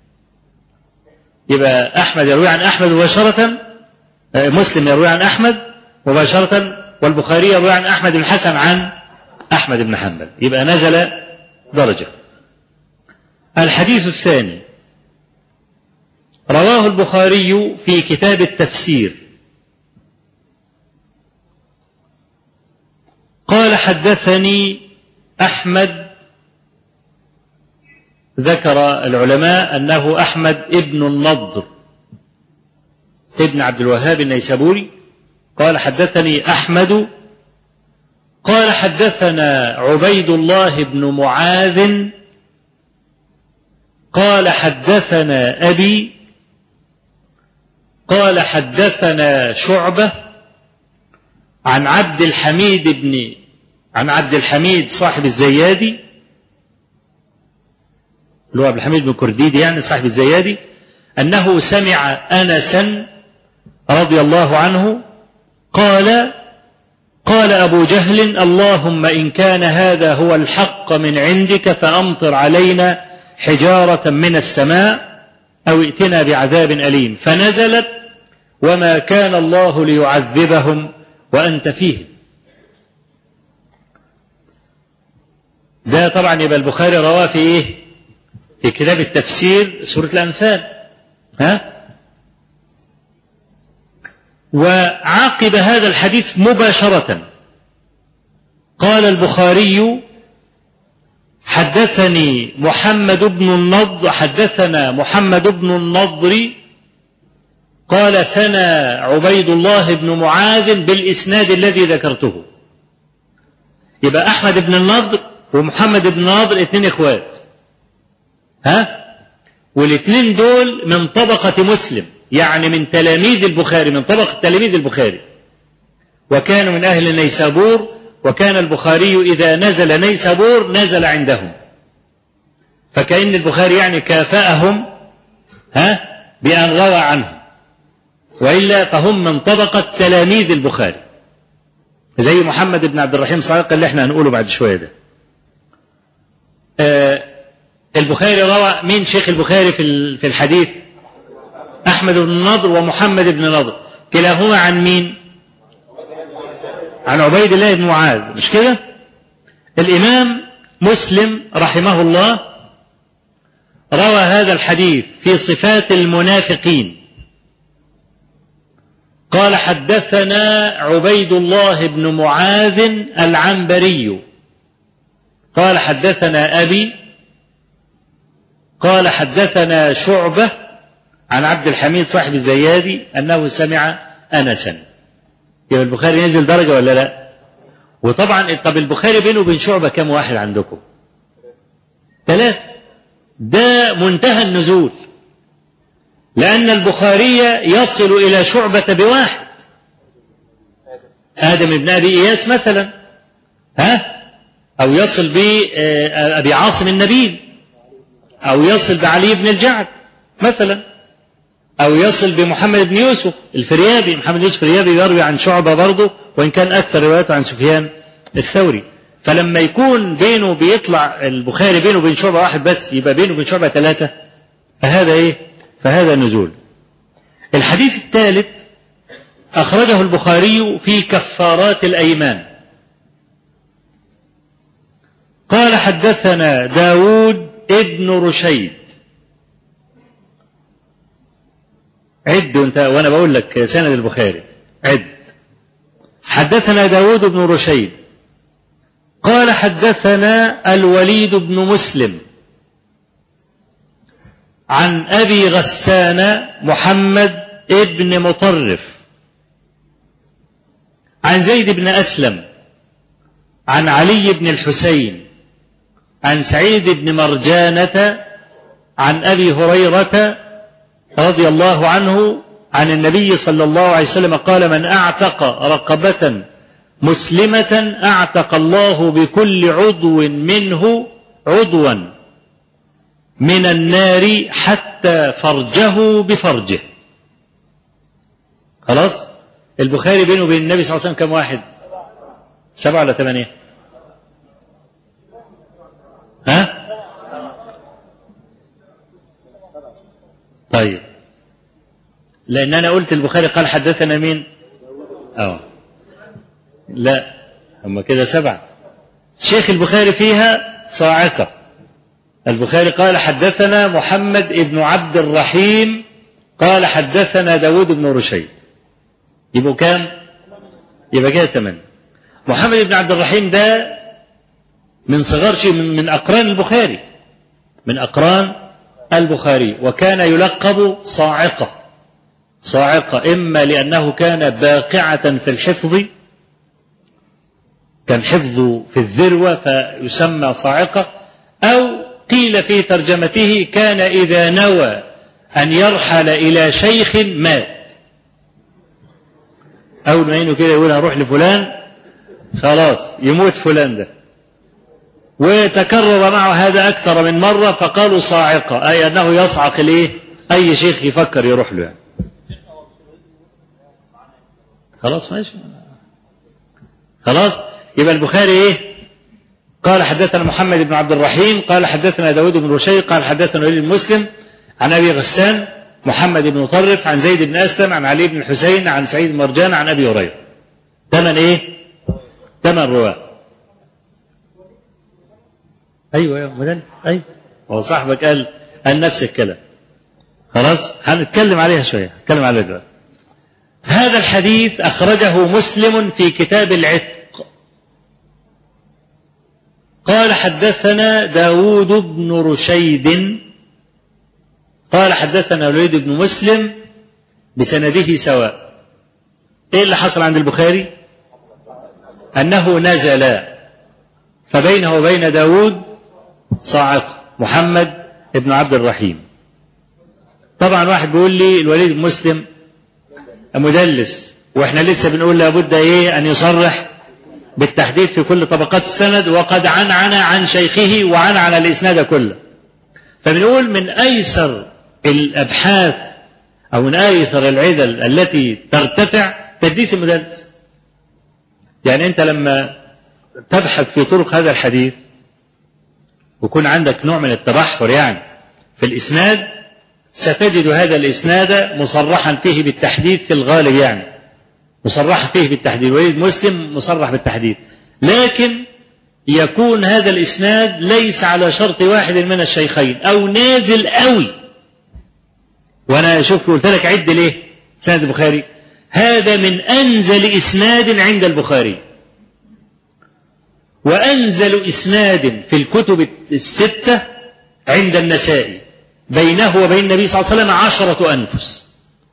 يبقى أحمد يروي عن أحمد مباشرة، مسلم يروي عن أحمد مباشرة، والبخاري يروي عن أحمد بن الحسن عن أحمد بن حنبل، يبقى نزل درجة. الحديث الثاني رواه البخاري في كتاب التفسير قال حدثني أحمد، ذكر العلماء أنه أحمد ابن النضر ابن عبد الوهاب النيسابوري. قال حدثني أحمد قال حدثنا عبيد الله بن معاذ قال حدثنا أبي قال حدثنا شعبة عن عبد الحميد بن عن عبد الحميد صاحب الزيادي اللي هو عبد الحميد بن كرديد يعني صاحب الزيادي، أنه سمع أنسا رضي الله عنه قال قال أبو جهل اللهم إن كان هذا هو الحق من عندك فأمطر علينا حجارة من السماء أو ائتنا بعذاب أليم، فنزلت وما كان الله ليعذبهم وأنت فيهم. ده طبعا يبقى البخاري رواه في إيه؟ في كتاب التفسير سورة الأنفال. ها؟ وعاقب هذا الحديث مباشرة قال البخاري حدثني محمد بن النضر حدثنا محمد بن النضر قال ثنى عبيد الله بن معاذ بالإسناد الذي ذكرته. يبقى أحمد بن النضر ومحمد بن النضر اثنين إخوات، ها؟ والاثنين دول من طبقة مسلم، يعني من تلاميذ البخاري، من طبقة تلاميذ البخاري، وكانوا من أهل نيسابور، وكان البخاري إذا نزل نيسابور نزل عندهم، فكأن البخاري يعني كافأهم ها بأن روى عنهم، وإلا فهم من طبقة تلاميذ البخاري زي محمد بن عبد الرحيم صادق اللي احنا هنقوله بعد شوية ده. آه البخاري روى مين شيخ البخاري في في الحديث؟ أحمد بن النضر ومحمد بن النضر، كلاهما عن مين؟ عن عبيد الله بن معاذ، مش كده؟ الإمام مسلم رحمه الله روى هذا الحديث في صفات المنافقين قال حدثنا عبيد الله بن معاذ العنبري قال حدثنا أبي قال حدثنا شعبة عن عبد الحميد صاحب الزيادي أنه سمع أنسا. يبقى البخاري نزل درجة ولا لا؟ وطبعا طب البخاري بينه وبين شعبة كم واحد عندكم؟ ثلاثة. ده منتهى النزول، لأن البخاري يصل إلى شعبة بواحد، آدم بن أبي إياس مثلا، ها؟ أو يصل بأبي عاصم النبيل، أو يصل بعلي بن الجعد مثلا، أو يصل بمحمد بن يوسف الفريابي. محمد يوسف الفريابي يروي عن شعبة برضه، وإن كان أكثر رواياته عن سفيان الثوري. فلما يكون بينه بيطلع البخاري بينه وبين شعبة واحد بس، يبقى بينه وبين شعبة ثلاثة، فهذا إيه؟ فهذا نزول. الحديث الثالث أخرجه البخاري في كفارات الأيمان. قال حدثنا داود ابن رشيد. عد انت وانا بقول لك سند البخاري، عد. حدثنا داود بن رشيد قال حدثنا الوليد بن مسلم عن أبي غسان محمد ابن مطرف عن زيد بن أسلم عن علي بن الحسين عن سعيد بن مرجانة عن أبي هريرة رضي الله عنه عن النبي صلى الله عليه وسلم قال: من أعتق رقبة مسلمة أعتق الله بكل عضو منه عضوا من النار حتى فرجه بفرجه. خلاص؟ البخاري بينه وبين النبي صلى الله عليه وسلم كم واحد؟ سبعة ولا ثمانية؟ ها؟ طيب، لأن أنا قلت البخاري قال حدثنا مين؟ أه لا، هم كده سبعة. شيخ البخاري فيها صاعقة. البخاري قال حدثنا محمد ابن عبد الرحيم قال حدثنا داود بن رشيد. يبقوا كام؟ يبقى كده ثمانية. محمد بن عبد الرحيم ده من صغار شيء، من, من أقران البخاري، من أقران البخاري، وكان يلقب صاعقة. صاعقة إما لأنه كان باقعة في الحفظ، كان حفظه في الذروة فيسمى صاعقة، أو قيل في ترجمته كان إذا نوى أن يرحل إلى شيخ مات، أول ما ينو كده يقول هروح لفلان خلاص يموت فلان ده. وتكرر معه هذا أكثر من مرة فقالوا صاعقة، أي أنه يصعق ليه أي شيخ يفكر يروح له يعني. خلاص ماشي، خلاص. يبقى البخاري إيه؟ قال حدثنا محمد بن عبد الرحيم قال حدثنا داود بن رشيد قال حدثنا وليد بن مسلم عن أبي غسان محمد بن مطرف عن زيد بن أسلم عن علي بن الحسين عن سعيد بن مرجان عن أبي هريرة. ثمن إيه؟ ثمن رواة. أيوة يا مدن، أيوة، هو صاحبك قال قال نفس الكلام. خلاص هنتكلم عليها شوية، نتكلم عليها دلوقتي. هذا الحديث أخرجه مسلم في كتاب العتق. قال حدثنا داود بن رشيد قال حدثنا الوليد بن مسلم بسنده سواء. إيه اللي حصل عند البخاري؟ أنه نزل فبينه وبين داود صاعقة محمد بن عبد الرحيم. طبعا واحد بيقول لي الوليد بن مسلم مدلس، واحنا لسه بنقول لابد ايه ان يصرح بالتحديد في كل طبقات السند، وقد عنعن عن شيخه وعنعن الاسناد كله. فبنقول من ايسر الابحاث او من ايسر العدل التي ترتفع تدليس المدلس. يعني انت لما تبحث في طرق هذا الحديث ويكون عندك نوع من التبحر يعني في الاسناد، ستجد هذا الإسناد مصرحا فيه بالتحديد في الغالب، يعني مصرحا فيه بالتحديد. وليد مسلم مصرح بالتحديد، لكن يكون هذا الإسناد ليس على شرط واحد من الشيخين أو نازل قوي. وأنا شوف قلت لك عد ليه سند البخاري، هذا من أنزل إسناد عند البخاري، وأنزل إسناد في الكتب الستة عند النسائي، بينه وبين النبي صلى الله عليه وسلم عشرة أنفس،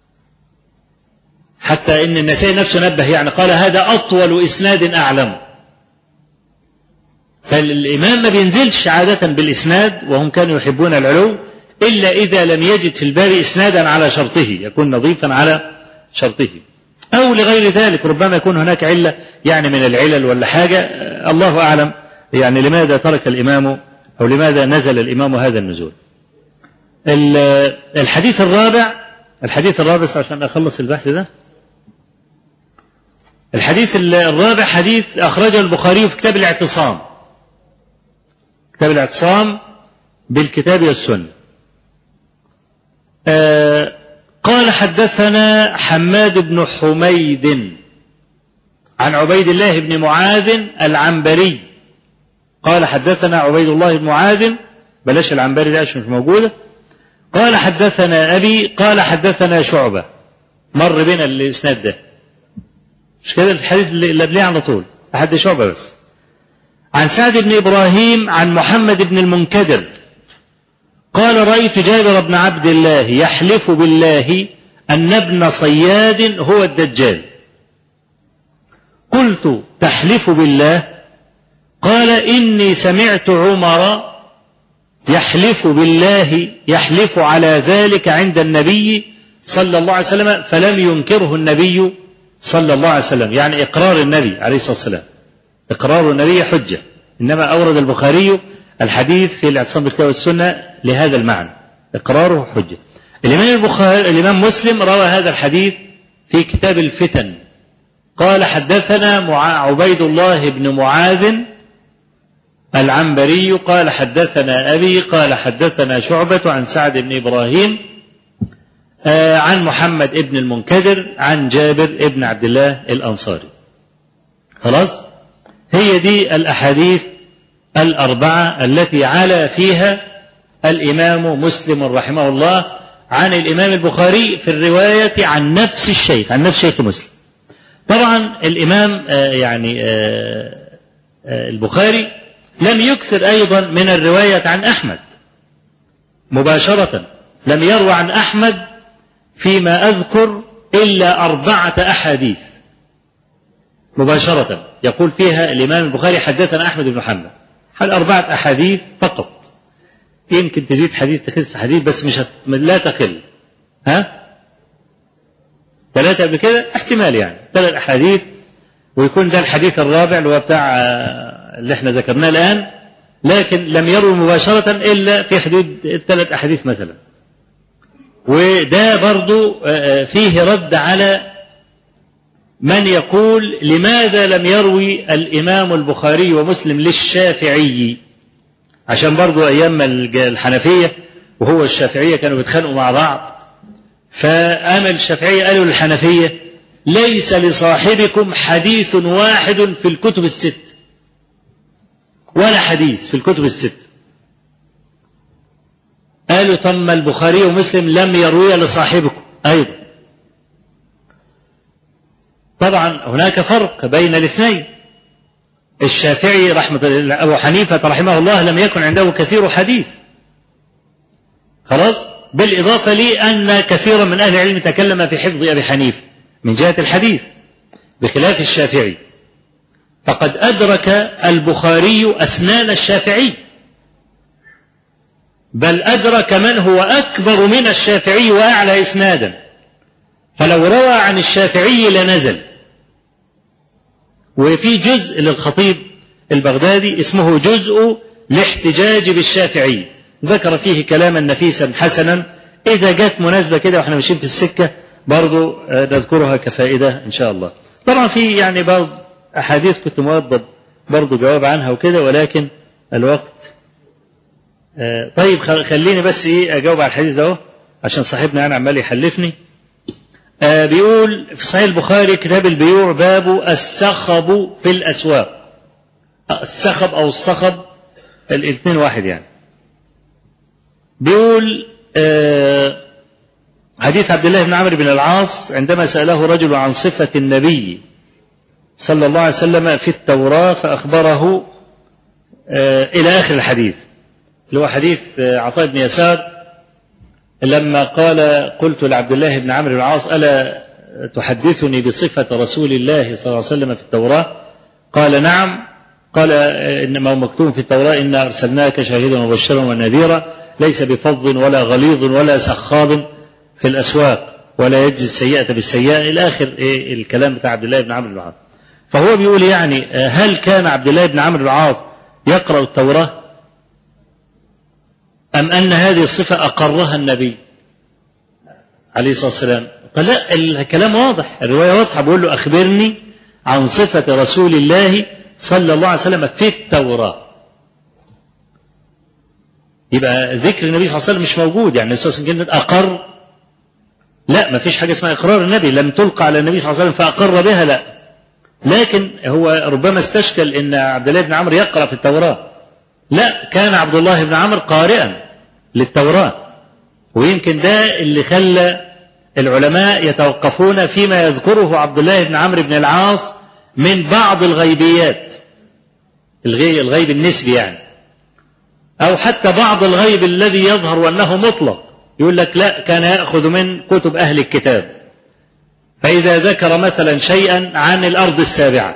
حتى إن النسائي نفسه نبه يعني قال هذا أطول إسناد أعلم. فالإمام ما بينزلش عادة بالإسناد، وهم كانوا يحبون العلو، إلا إذا لم يجد في الباب إسنادا على شرطه، يكون نظيفا على شرطه، أو لغير ذلك. ربما يكون هناك علة يعني من العلل ولا حاجة، الله أعلم يعني لماذا ترك الإمام أو لماذا نزل الإمام هذا النزول. الحديث الرابع الحديث الرابع عشان أخلص البحث ده. الحديث الرابع حديث أخرجه البخاري في كتاب الاعتصام، كتاب الاعتصام بالكتاب والسنة. قال حدثنا حماد بن حميد عن عبيد الله بن معاذ العنبري قال حدثنا عبيد الله بن معاذ، بلاش العنبري ده عشان مش موجودة. قال حدثنا أبي قال حدثنا شعبة، مر بنا الإسناد ده مش كده، الحديث اللي قبليه على طول لحد شعبة بس. عن سعد بن إبراهيم عن محمد بن المنكدر قال رأيت جابر بن عبد الله يحلف بالله أن ابن صياد هو الدجال. قلت تحلف بالله؟ قال إني سمعت عمر يحلف بالله يحلف على ذلك عند النبي صلى الله عليه وسلم فلم ينكره النبي صلى الله عليه وسلم، يعني إقرار النبي عليه الصلاة والسلام، إقرار النبي حجة، إنما أورد البخاري الحديث في الاعتصام بالكتاب والسنة لهذا المعنى، إقراره حجة. الإمام البخاري الإمام مسلم روى هذا الحديث في كتاب الفتن قال حدثنا عبيد الله بن معاذ العنبري قال حدثنا أبي قال حدثنا شعبة عن سعد بن إبراهيم عن محمد بن المنكدر عن جابر بن عبد الله الأنصاري. خلاص، هي دي الأحاديث الأربعة التي علا فيها الإمام مسلم رحمه الله عن الإمام البخاري في الرواية عن نفس الشيخ، عن نفس شيخ مسلم. طبعا الإمام يعني البخاري لم يكثر أيضا من الرواية عن أحمد مباشرة، لم يروى عن أحمد فيما أذكر إلا أربعة أحاديث مباشرة يقول فيها الإمام البخاري حدثنا أحمد بن محمد، حل أربعة أحاديث فقط، يمكن تزيد حديث تخس حديث بس مش لا تقل، ها ثلاثة قبل كده احتمال، يعني ثلاث أحاديث ويكون ده الحديث الرابع اللي هو بتاع اللي احنا ذكرناه الآن، لكن لم يروي مباشرة إلا في حدود الثلاث أحاديث مثلا. وده برضو فيه رد على من يقول لماذا لم يروي الإمام البخاري ومسلم للشافعي، عشان برضو أيام الحنفية وهو الشافعية كانوا بيتخانقوا مع بعض، فأمل الشافعية قالوا للحنفية ليس لصاحبكم حديث واحد في الكتب الست، ولا حديث في الكتب الست. قالوا ثم البخاري ومسلم لم يروي لصاحبكم أيضا. طبعا هناك فرق بين الاثنين، الشافعي رحمة الله أبو حنيفة رحمه الله لم يكن عنده كثير حديث، خلاص، بالإضافة لأن كثيرا من أهل العلم تكلم في حفظ أبي حنيفة من جهة الحديث بخلاف الشافعي، فقد أدرك البخاري أسنان الشافعي، بل أدرك من هو أكبر من الشافعي وأعلى إسنادا، فلو روى عن الشافعي لنزل. وفي جزء للخطيب البغدادي اسمه جزء الاحتجاج بالشافعي، ذكر فيه كلاما نفيسا حسنا، إذا جاءت مناسبة كده وإحنا ماشيين في السكة برضو نذكرها كفائدة إن شاء الله. طبعا في يعني بعض أحاديث كنت موضب برضو جواب عنها وكده، ولكن الوقت. طيب خليني بس إيه أجاوب على الحديث ده عشان صاحبنا أنا عمال يحلفني. بيقول في صحيح البخاري كتاب البيوع باب السخب في الأسواق، السخب أو الصخب الاثنين واحد يعني. بيقول حديث عبد الله بن عمرو بن العاص عندما سأله رجل عن صفة النبي صلى الله عليه وسلم في التوراة فأخبره إلى آخر الحديث، اللي هو حديث عطاء بن يسار لما قال قلت لعبد الله بن عمرو بن العاص ألا تحدثني بصفة رسول الله صلى الله عليه وسلم في التوراة؟ قال نعم. قال إنما هو مكتوب في التوراة إنا أرسلناك شاهدا ومبشرا ونذيرا ليس بفظ ولا غليظ ولا سخاب في الأسواق ولا يجزي السيئة بالسيئة إلى آخر إيه الكلام بتاع عبد الله بن عمرو بن العاص. فهو بيقول يعني هل كان عبد الله بن عمرو بن العاص يقرأ التوراة أم أن هذه الصفة أقرها النبي عليه الصلاة والسلام؟ فلا، الكلام واضح، الرواية واضحة، بقول له أخبرني عن صفة رسول الله صلى الله عليه وسلم في التوراة. يبقى ذكر النبي صلى الله عليه وسلم مش موجود، يعني النبي صلى الله عليه وسلم أقر لا، ما فيش حاجة اسمها إقرار النبي، لم تلقى على النبي صلى الله عليه وسلم فأقر بها، لا. لكن هو ربما استشكل إن عبد الله بن عمرو يقرأ في التوراة. لا، كان عبد الله بن عمرو قارئا للتوراة، ويمكن ده اللي خلى العلماء يتوقفون فيما يذكره عبد الله بن عمرو بن العاص من بعض الغيبيات، الغيب النسبي يعني، أو حتى بعض الغيب الذي يظهر أنه مطلق. يقول لك لا، كان يأخذ من كتب أهل الكتاب، فإذا ذكر مثلا شيئا عن الأرض السابعة،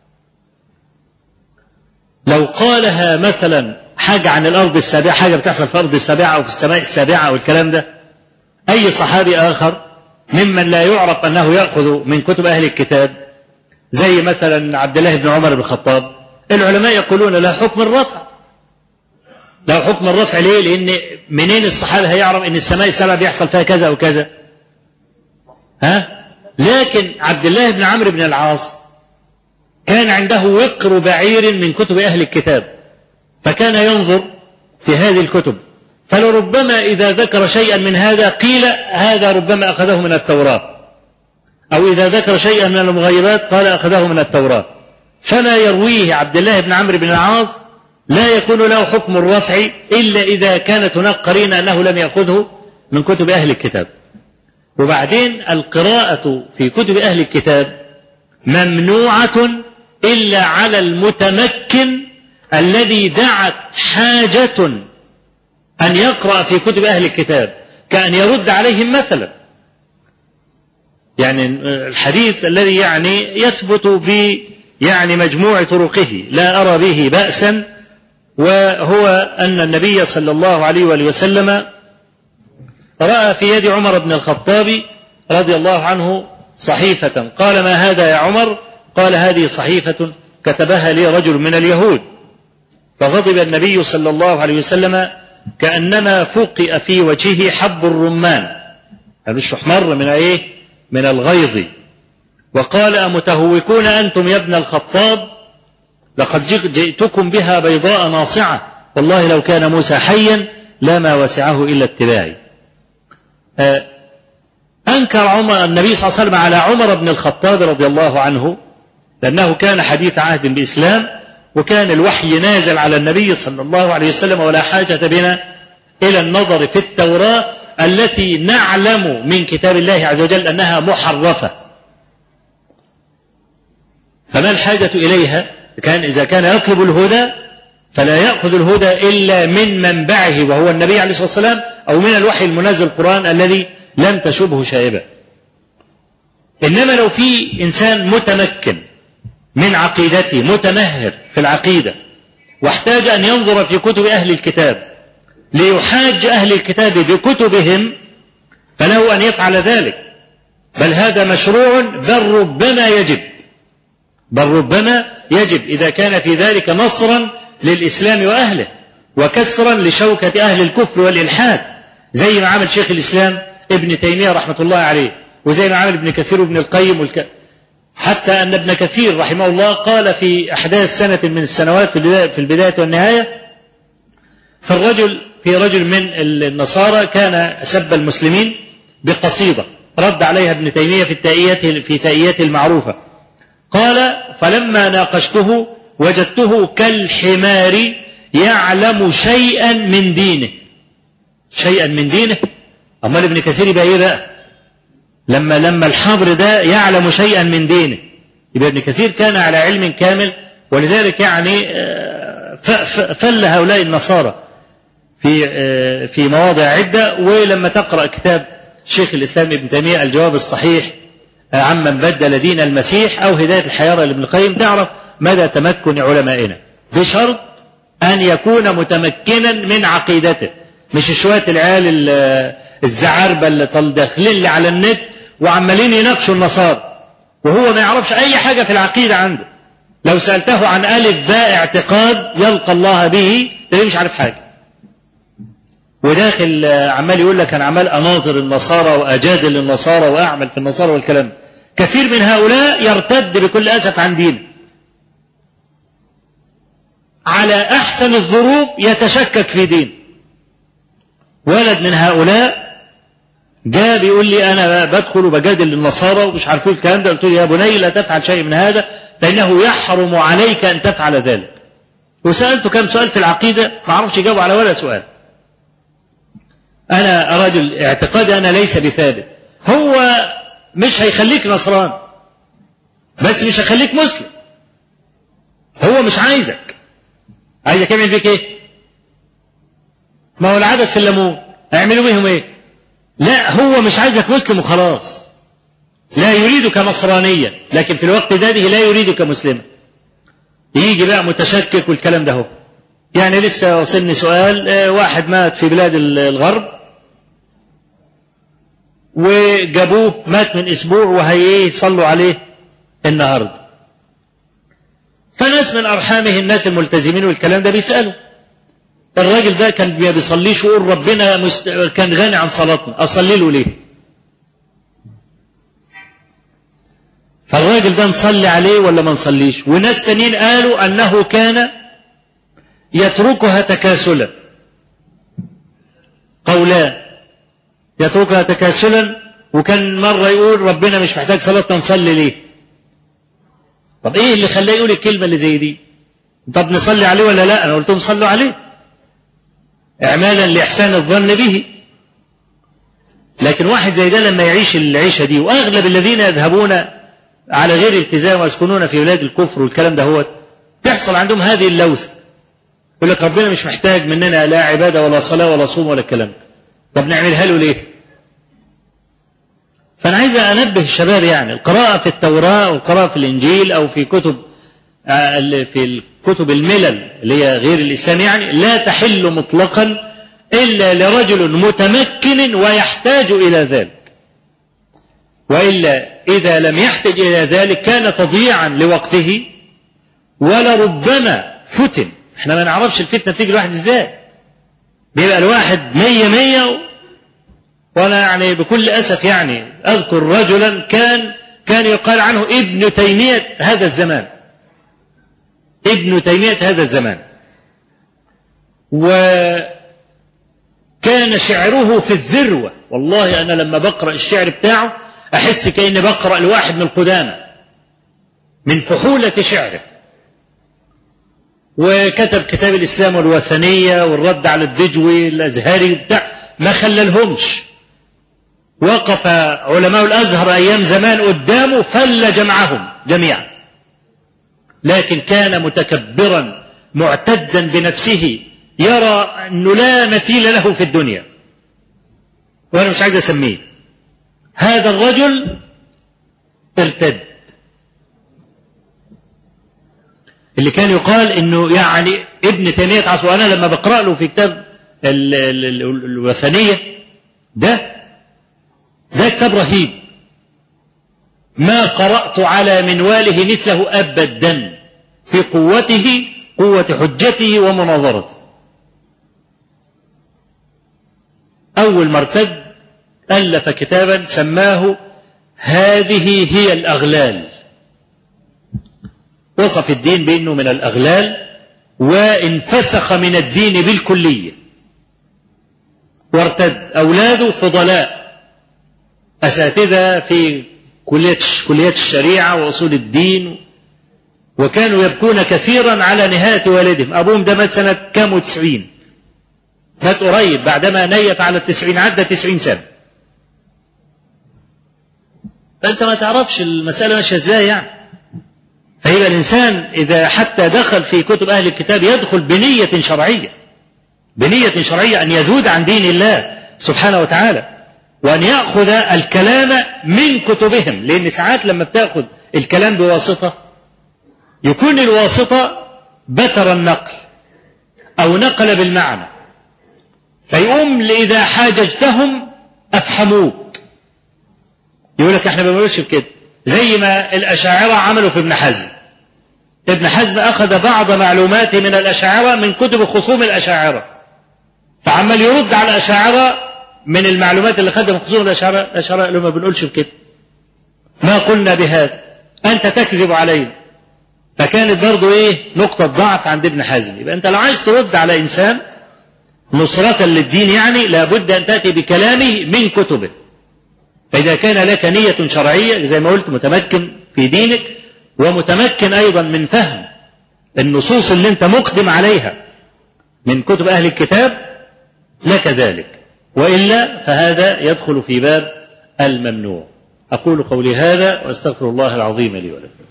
لو قالها مثلا حاجة عن الأرض السابعة، حاجة بتحصل في الأرض السابعة أو في السماء السابعة أو الكلام ده، أي صحابي آخر ممن لا يعرف أنه يأخذ من كتب أهل الكتاب زي مثلا عبد الله بن عمر بن الخطاب، العلماء يقولون لا حكم الرفع، لا حكم الرفع. ليه؟ لأن منين الصحابي هيعرف أن السماء السبعة بيحصل فيها كذا وكذا؟ ها؟ لكن عبد الله بن عمرو بن العاص كان عنده وقر بعير من كتب أهل الكتاب، فكان ينظر في هذه الكتب، فلربما إذا ذكر شيئا من هذا قيل هذا ربما أخذه من التوراة، أو إذا ذكر شيئا من المغيبات قال أخذه من التوراة. فما يرويه عبد الله بن عمرو بن العاص لا يكون له حكم الرفع إلا إذا كانت هناك قرينة أنه لم يأخذه من كتب أهل الكتاب. وبعدين القراءة في كتب أهل الكتاب ممنوعة إلا على المتمكن الذي دعت حاجة أن يقرأ في كتب أهل الكتاب، كأن يرد عليهم مثلا، يعني الحديث الذي يعني يثبت ب يعني مجموع طرقه لا أرى به بأسا، وهو أن النبي صلى الله عليه وآله وسلم رأى في يد عمر بن الخطاب رضي الله عنه صحيفة، قال ما هذا يا عمر؟ قال هذه صحيفة كتبها لي رجل من اليهود. فغضب النبي صلى الله عليه وسلم كأنما فقئ في وجهه حب الرمان، مش احمر من ايه؟ من الغيظ، وقال أمتهوكون أنتم يا ابن الخطاب؟ لقد جئتكم بها بيضاء ناصعة، والله لو كان موسى حيا لما وسعه إلا اتباعي. أنكر عمر النبي صلى الله عليه وسلم على عمر بن الخطاب رضي الله عنه، لأنه كان حديث عهد بإسلام، وكان الوحي نازل على النبي صلى الله عليه وسلم، ولا حاجة بنا إلى النظر في التوراة التي نعلم من كتاب الله عز وجل أنها محرفة، فما الحاجة إليها؟ كان إذا كان يطلب الهدى فلا يأخذ الهدى إلا من منبعه وهو النبي عليه الصلاة والسلام، أو من الوحي المنزل القرآن الذي لم تشبه شائبة. إنما لو في إنسان متمكن من عقيدته، متمهر في العقيدة، واحتاج أن ينظر في كتب أهل الكتاب ليحاج أهل الكتاب بكتبهم، فله أن يفعل ذلك، بل هذا مشروع، بل ربما يجب بل ربما يجب إذا كان في ذلك نصرا للإسلام وأهله، وكسرا لشوكة أهل الكفر والإلحاد، زي ما عمل شيخ الإسلام ابن تيمية رحمة الله عليه، وزي ما عمل ابن كثير وابن القيم والك... حتى أن ابن كثير رحمه الله قال في أحداث سنة من السنوات في البداية والنهاية، فالرجل في رجل من النصارى كان سب المسلمين بقصيدة رد عليها ابن تيمية في التائيات في تائياته المعروفة، قال فلما ناقشته وجدته كالحمار يعلم شيئا من دينه. شيئا من دينه؟ أمال ابن كثير يبقى إيه بقى؟ لما لما الحبر ده يعلم شيئا من دينه، يبقى ابن كثير كان على علم كامل. ولذلك يعني فل هؤلاء النصارى في في مواضع عدة. ولما تقرأ كتاب شيخ الإسلام ابن تيمية الجواب الصحيح عمن بدل دين المسيح، أو هداية الحيارى لابن القيم، تعرف مدى تمكن علمائنا، بشرط أن يكون متمكنا من عقيدته، مش شوية العيال الزعاربة اللي داخلين اللي على النت وعمالين يناقشوا النصارى وهو ما يعرفش أي حاجة في العقيدة عنده. لو سألته عن ألف باء اعتقاد يلقى الله به ده مش عارف حاجة، وداخل عمال يقول لك أنا عمال أناظر النصارى وأجادل النصارى وأعمل في النصارى والكلام. كثير من هؤلاء يرتد بكل أسف عن دينه، على أحسن الظروف يتشكك في دين. ولد من هؤلاء جاء بيقول لي أنا بدخل وبجادل النصارى ومش عارفين الكلام ده. قلت له يا بني لا تفعل شيء من هذا فإنه يحرم عليك أن تفعل ذلك. وسألته كم سؤال في العقيدة ما عرفش يجاوب على ولا سؤال. أنا رجل اعتقادي أنا ليس بثابت. هو مش هيخليك نصران بس مش هيخليك مسلم. هو مش عايزك، عايزك يعمل بيك ايه؟ ما هو العدد في الليمون هيعملوا بيهم ايه؟ لا هو مش عايزك مسلم وخلاص، لا يريدك نصرانيا لكن في الوقت ذاته لا يريدك مسلما. يجي بقى متشكك والكلام ده هو. يعني لسه وصلني سؤال، واحد مات في بلاد الغرب وجابوه مات من اسبوع وهي صلوا عليه النهارده. فناس من ارحامه الناس الملتزمين والكلام ده بيسالوا الراجل ده كان ما بيصليش ويقول ربنا مست... كان غني عن صلاتنا اصلي له ليه؟ فالراجل ده نصلي عليه ولا ما نصليش؟ وناس تانيين قالوا انه كان يتركها تكاسلا. قولان، يتركها تكاسلا وكان مرة يقول ربنا مش محتاج صلاتنا نصلي ليه؟ طب ايه اللي خلاه يقول الكلمة اللي زي دي؟ طب نصلي عليه ولا لا؟ انا قلت لهم صلوا عليه اعمالا لاحسان الظن به. لكن واحد زي ده لما يعيش العيشة دي، واغلب الذين يذهبون على غير التزام ويسكنون في بلاد الكفر والكلام ده هو تحصل عندهم هذه اللوثة. يقول لك ربنا مش محتاج مننا لا عبادة ولا صلاة ولا صوم ولا الكلام ده، طب نعملها له ليه؟ فأنا عايز أنبه الشباب يعني القراءة في التوراة والقراءة في الإنجيل أو في كتب في كتب الملل اللي هي غير الإسلام يعني لا تحل مطلقا إلا لرجل متمكن ويحتاج إلى ذلك، وإلا إذا لم يحتاج إلى ذلك كان تضييعا لوقته ولربما فتن. احنا ما نعرفش الفتنة بتيجي الواحد ازاي، بيبقى الواحد مية مية. وانا يعني بكل اسف يعني اذكر رجلا كان كان يقال عنه ابن تيمية هذا الزمان، ابن تيمية هذا الزمان، وكان شعره في الذروة. والله انا لما بقرأ الشعر بتاعه احس كأني بقرأ لواحد من القدامى من فحولة شعره. وكتب كتاب الإسلام والوثنية والرد على الدجوي الأزهري بتاع ما خللهمش. وقف علماء الأزهر أيام زمان قدامه فل جمعهم جميعا، لكن كان متكبرا معتدا بنفسه يرى أنه لا مثيل له في الدنيا، وأنا مش عايز أسميه. هذا الرجل ارتد، اللي كان يقال انه يعني ابن تيمية عصر. وانا لما بقرأ له في كتاب الوثنية ده ده كتاب رهيب ما قرأت على منواله مثله أبدا في قوته، قوة حجته ومناظرته. أول ما ارتد ألف كتابا سماه هذه هي الأغلال، وصف الدين بأنه من الأغلال وانفسخ من الدين بالكلية. وارتد. أولاده فضلاء أساتذة في كليات الشريعة وأصول الدين، وكانوا يبكون كثيرا على نهاية والدهم. أبوهم ده مات سنة كام وتسعين، مات قريب بعدما نيف على التسعين، عدى تسعين سنة. فأنت ما تعرفش المسألة ماشية ازاي يعني. فيبقى الإنسان إذا حتى دخل في كتب أهل الكتاب يدخل بنية شرعية، بنية شرعية أن يذود عن دين الله سبحانه وتعالى، وأن يأخذ الكلام من كتبهم. لأن ساعات لما بتأخذ الكلام بواسطة يكون الواسطة بتر النقل أو نقل بالمعنى، فيقوم إذا حاججتهم أفهموك. يقول لك احنا ما بنقولش بكده، زي ما الأشاعرة عملوا في ابن حزم. ابن حزم أخذ بعض معلوماته من الأشاعرة من كتب خصوم الأشاعرة، فعمل يرد على الأشاعرة من المعلومات اللي خدها من خصوم الأشاعرة. الأشاعرة قالوا ما بنقولش بكده، ما قلنا بهذا، أنت تكذب علينا. فكانت برضو إيه نقطة ضعف عند ابن حزم. يبقى أنت لو عايز ترد على إنسان نصرة للدين يعني لابد أن تأتي بكلامه من كتبه، فإذا كان لك نية شرعية زي ما قلت متمكن في دينك ومتمكن أيضا من فهم النصوص اللي أنت مقدم عليها من كتب أهل الكتاب لك ذلك، وإلا فهذا يدخل في باب الممنوع. أقول قولي هذا وأستغفر الله العظيم لي ولكم.